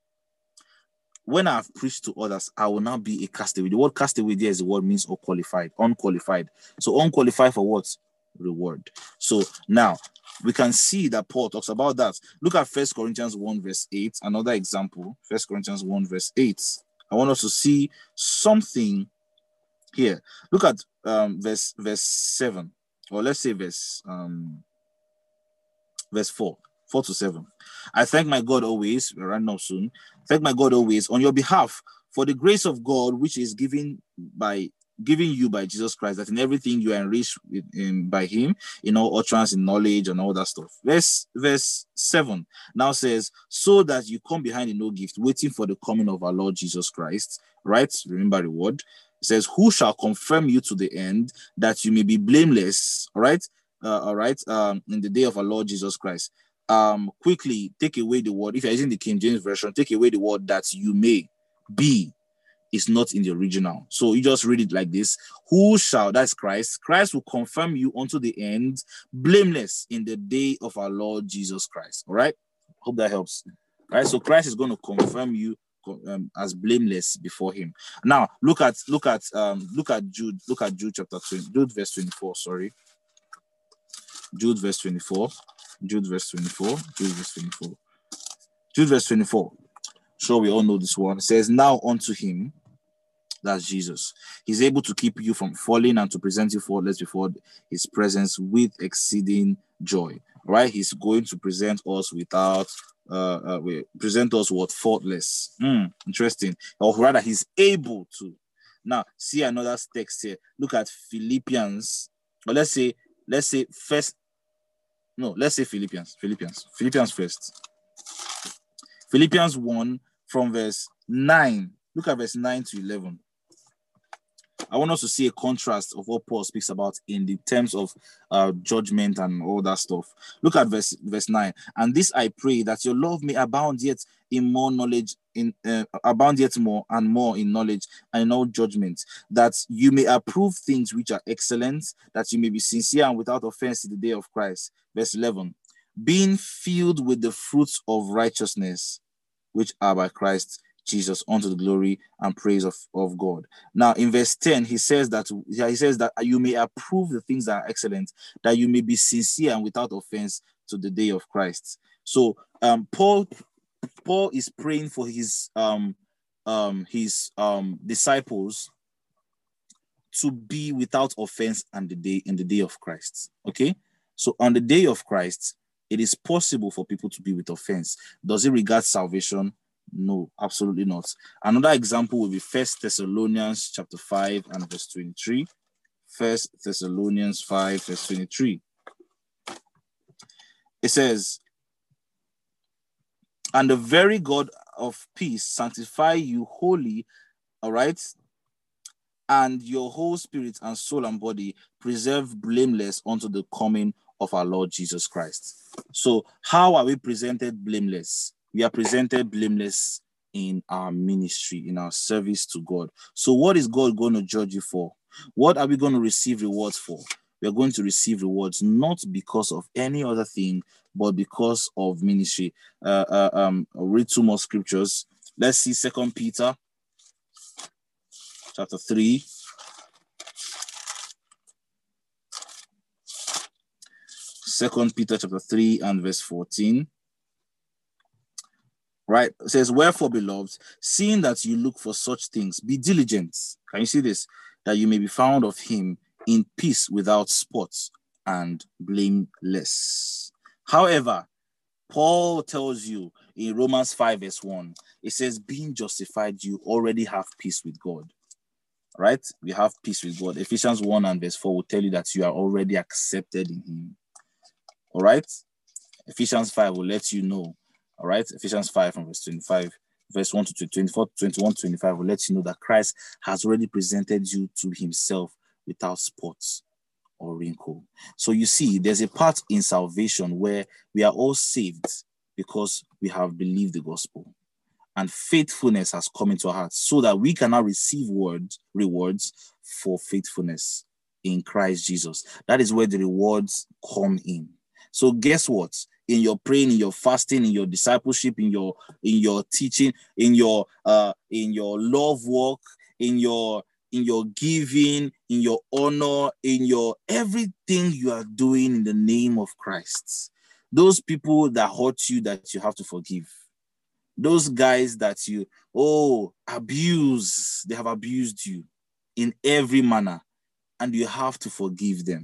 when I've preached to others, I will not be a castaway. The word castaway there is the word means unqualified, unqualified. So unqualified for what? Reward. So now we can see that Paul talks about that. Look at First Corinthians one verse eight, another example. First Corinthians one verse eight. I want us to see something here. Look at um, verse verse seven, or let's say verse um, verse four. Four to seven. I thank my God always, we're running up soon. Thank my God always on your behalf for the grace of God which is given by giving you by Jesus Christ, that in everything you are enriched with, in, by him, in all utterance, in knowledge, and all that stuff. Verse verse seven now says, so that you come behind in no gift, waiting for the coming of our Lord Jesus Christ. Right? Remember the word. It says, who shall confirm you to the end, that you may be blameless. All right. Uh, all right. Um, in the day of our Lord Jesus Christ. Um, quickly take away the word. If you're using the King James Version, take away the word that you may be. Is not in the original. So you just read it like this. Who shall, that's Christ, Christ will confirm you unto the end, blameless in the day of our Lord Jesus Christ. All right. Hope that helps. All right. So Christ is going to confirm you um, as blameless before him. Now look at, look at, um, look at Jude, look at Jude chapter twenty, Jude verse twenty-four, sorry. Jude verse twenty-four, Jude verse twenty-four, Jude verse twenty-four, Jude verse twenty-four. Sure, we all know this one. It says, now unto him, that's Jesus, he's able to keep you from falling and to present you faultless before his presence with exceeding joy. Right? He's going to present us without, uh, uh present us what? Faultless. Mm, interesting. Or rather, he's able to. Now, see another text here. Look at Philippians. Or let's say, let's say first. No, let's say Philippians. Philippians. Philippians first. Philippians one from verse nine. Look at verse nine to eleven. I want us to see a contrast of what Paul speaks about in the terms of uh, judgment and all that stuff. Look at verse verse nine. And this I pray, that your love may abound yet in more knowledge, in uh, abound yet more and more in knowledge and in all judgment, that you may approve things which are excellent, that you may be sincere and without offense in the day of Christ. Verse eleven. Being filled with the fruits of righteousness, which are by Christ Jesus, unto the glory and praise of, of God. Now, in verse ten, he says that he says that you may approve the things that are excellent, that you may be sincere and without offense to the day of Christ. So, um, Paul, Paul is praying for his um, um, his um, disciples to be without offense on the day in the day of Christ. Okay, so on the day of Christ, it is possible for people to be with offense. Does it regard salvation? No, absolutely not. Another example will be First Thessalonians chapter five and verse twenty-three. First Thessalonians five verse twenty-three. It says, "And the very God of peace sanctify you wholly," all right, "and your whole spirit and soul and body preserve blameless unto the coming of our Lord Jesus Christ." So how are we presented blameless? We are presented blameless in our ministry, in our service to God. So what is God going to judge you for? What are we going to receive rewards for? We are going to receive rewards not because of any other thing, but because of ministry. Uh, uh, um, I'll read two more scriptures. Let's see Second Peter chapter three. Second Peter chapter three and verse fourteen. Right? It says, "Wherefore, beloved, seeing that you look for such things, be diligent." Can you see this? "That you may be found of him in peace, without spot and blameless." However, Paul tells you in Romans five verse one, it says, "Being justified, you already have peace with God." Right? We have peace with God. Ephesians one and verse four will tell you that you are already accepted in him. All right? Ephesians five will let you know. All right? Ephesians five from verse twenty-five, verse one to twenty-four, twenty-one to twenty-five will let you know that Christ has already presented you to himself without spots or wrinkle. So you see, there's a part in salvation where we are all saved because we have believed the gospel, and faithfulness has come into our hearts so that we can now receive words, rewards for faithfulness in Christ Jesus. That is where the rewards come in. So guess what? In your praying, in your fasting, in your discipleship, in your in your teaching, in your uh in your love work, in your in your giving, in your honor, in your everything you are doing in the name of Christ. Those people that hurt you, that you have to forgive. Those guys that you, oh, abuse, they have abused you in every manner, and you have to forgive them.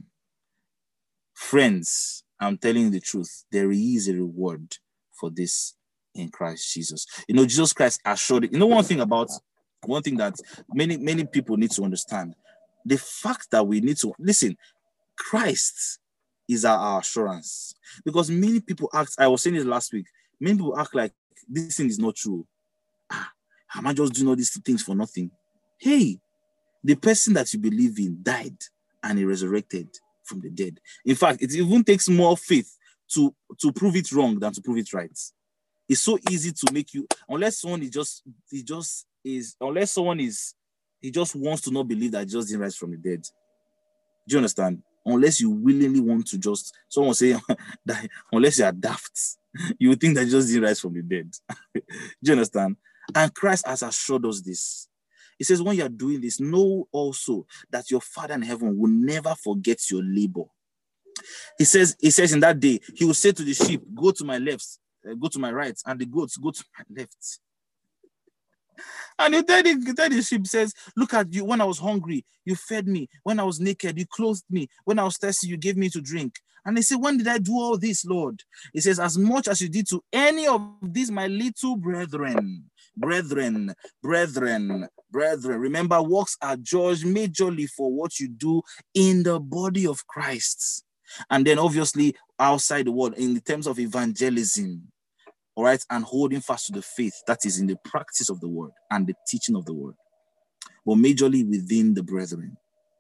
Friends, I'm telling you the truth, there is a reward for this in Christ Jesus. You know, Jesus Christ assured it. You know, one thing about, one thing that many, many people need to understand, the fact that we need to, listen, Christ is our, our assurance. Because many people act, I was saying this last week, many people act like this thing is not true. Ah, am I just doing all these things for nothing? Hey, the person that you believe in died and he resurrected from the dead. In fact, it even takes more faith to, to prove it wrong than to prove it right. It's so easy to make you, unless someone is just, he just is, unless someone is, he just wants to not believe that Jesus didn't rise from the dead. Do you understand? Unless you willingly want to just, someone say that unless you are daft, you would think that Jesus didn't rise from the dead. Do you understand? And Christ has assured us this. He says, when you are doing this, know also that your Father in heaven will never forget your labor. He says, he says in that day, he will say to the sheep, go to my left, uh, go to my right, and the goats, go to my left. And you tell the, tell the sheep, says, look at you, when I was hungry, you fed me. When I was naked, you clothed me. When I was thirsty, you gave me to drink. And they say, when did I do all this, Lord? He says, as much as you did to any of these, my little brethren, brethren, brethren, brethren. Remember, works are judged majorly for what you do in the body of Christ. And then obviously outside the world, in terms of evangelism, all right, and holding fast to the faith that is in the practice of the word and the teaching of the word, but majorly within the brethren.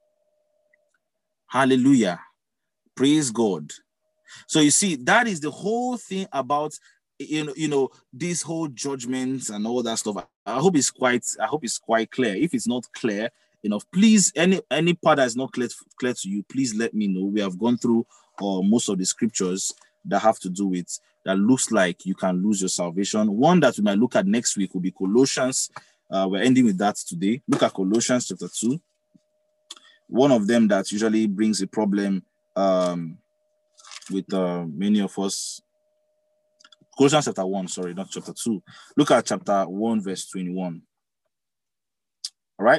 Hallelujah. Praise God. So you see, that is the whole thing about, you know, you know, this whole judgment and all that stuff. I hope it's quite, I hope it's quite clear. If it's not clear enough, please, any any part that is not clear, clear to you, please let me know. We have gone through uh, most of the scriptures that have to do with, that looks like you can lose your salvation. One that we might look at next week will be Colossians. Uh, we're ending with that today. Look at Colossians chapter two. One of them that usually brings a problem um, with uh, many of us. Colossians chapter one, sorry, not chapter two. Look at chapter one, verse twenty-one. All right?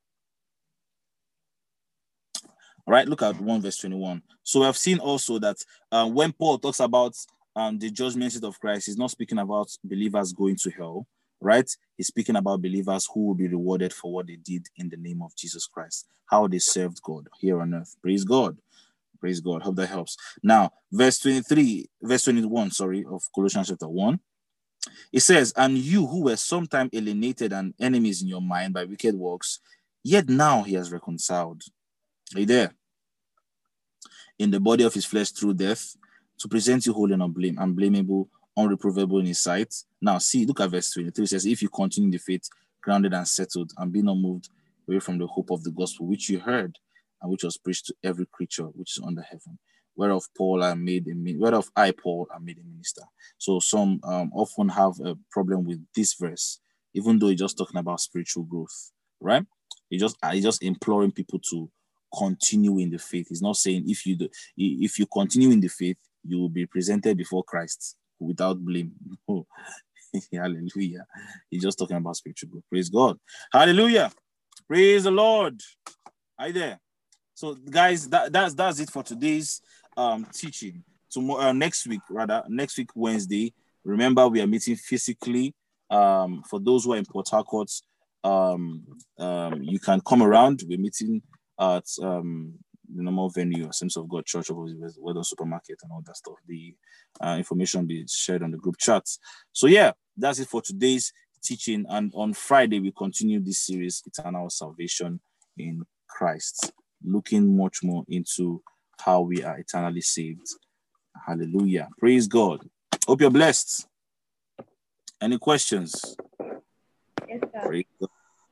All right, look at one, verse twenty-one. So we have seen also that uh, when Paul talks about um, the judgment seat of Christ, he's not speaking about believers going to hell, right? He's speaking about believers who will be rewarded for what they did in the name of Jesus Christ, how they served God here on earth. Praise God. Praise God. Hope that helps. Now, verse twenty-three, verse twenty-one, sorry, of Colossians chapter one. It says, and you who were sometime alienated and enemies in your mind by wicked works, yet now he has reconciled. Are you there? In the body of his flesh through death, to present you holy and unblame, unblameable, unreprovable in his sight. Now, see, look at verse twenty-three. It says, if you continue in the faith, grounded and settled, and be not moved away from the hope of the gospel, which you heard, and which was preached to every creature which is under heaven, whereof Paul I made a whereof I Paul I made a minister. So some um, often have a problem with this verse, even though he's just talking about spiritual growth, right? He just he's just imploring people to continue in the faith. He's not saying if you do, if you continue in the faith, you will be presented before Christ without blame. Oh, hallelujah. He's just talking about spiritual growth. Praise God. Hallelujah. Praise the Lord. Are you there? So guys, that, that's that's it for today's um teaching. Tomorrow, uh, next week, rather, next week, Wednesday, remember we are meeting physically. Um, for those who are in Port Harcourt, um, um, you can come around. We're meeting at um, the normal venue, Assemblies of God Church, Weldon Supermarket, and all that stuff. The uh, information will be shared on the group chats. So yeah, that's it for today's teaching. And on Friday, we continue this series, Eternal Salvation in Christ, looking much more into how we are eternally saved. Hallelujah. Praise God. Hope you're blessed. Any questions? Yes, sir. Praise God.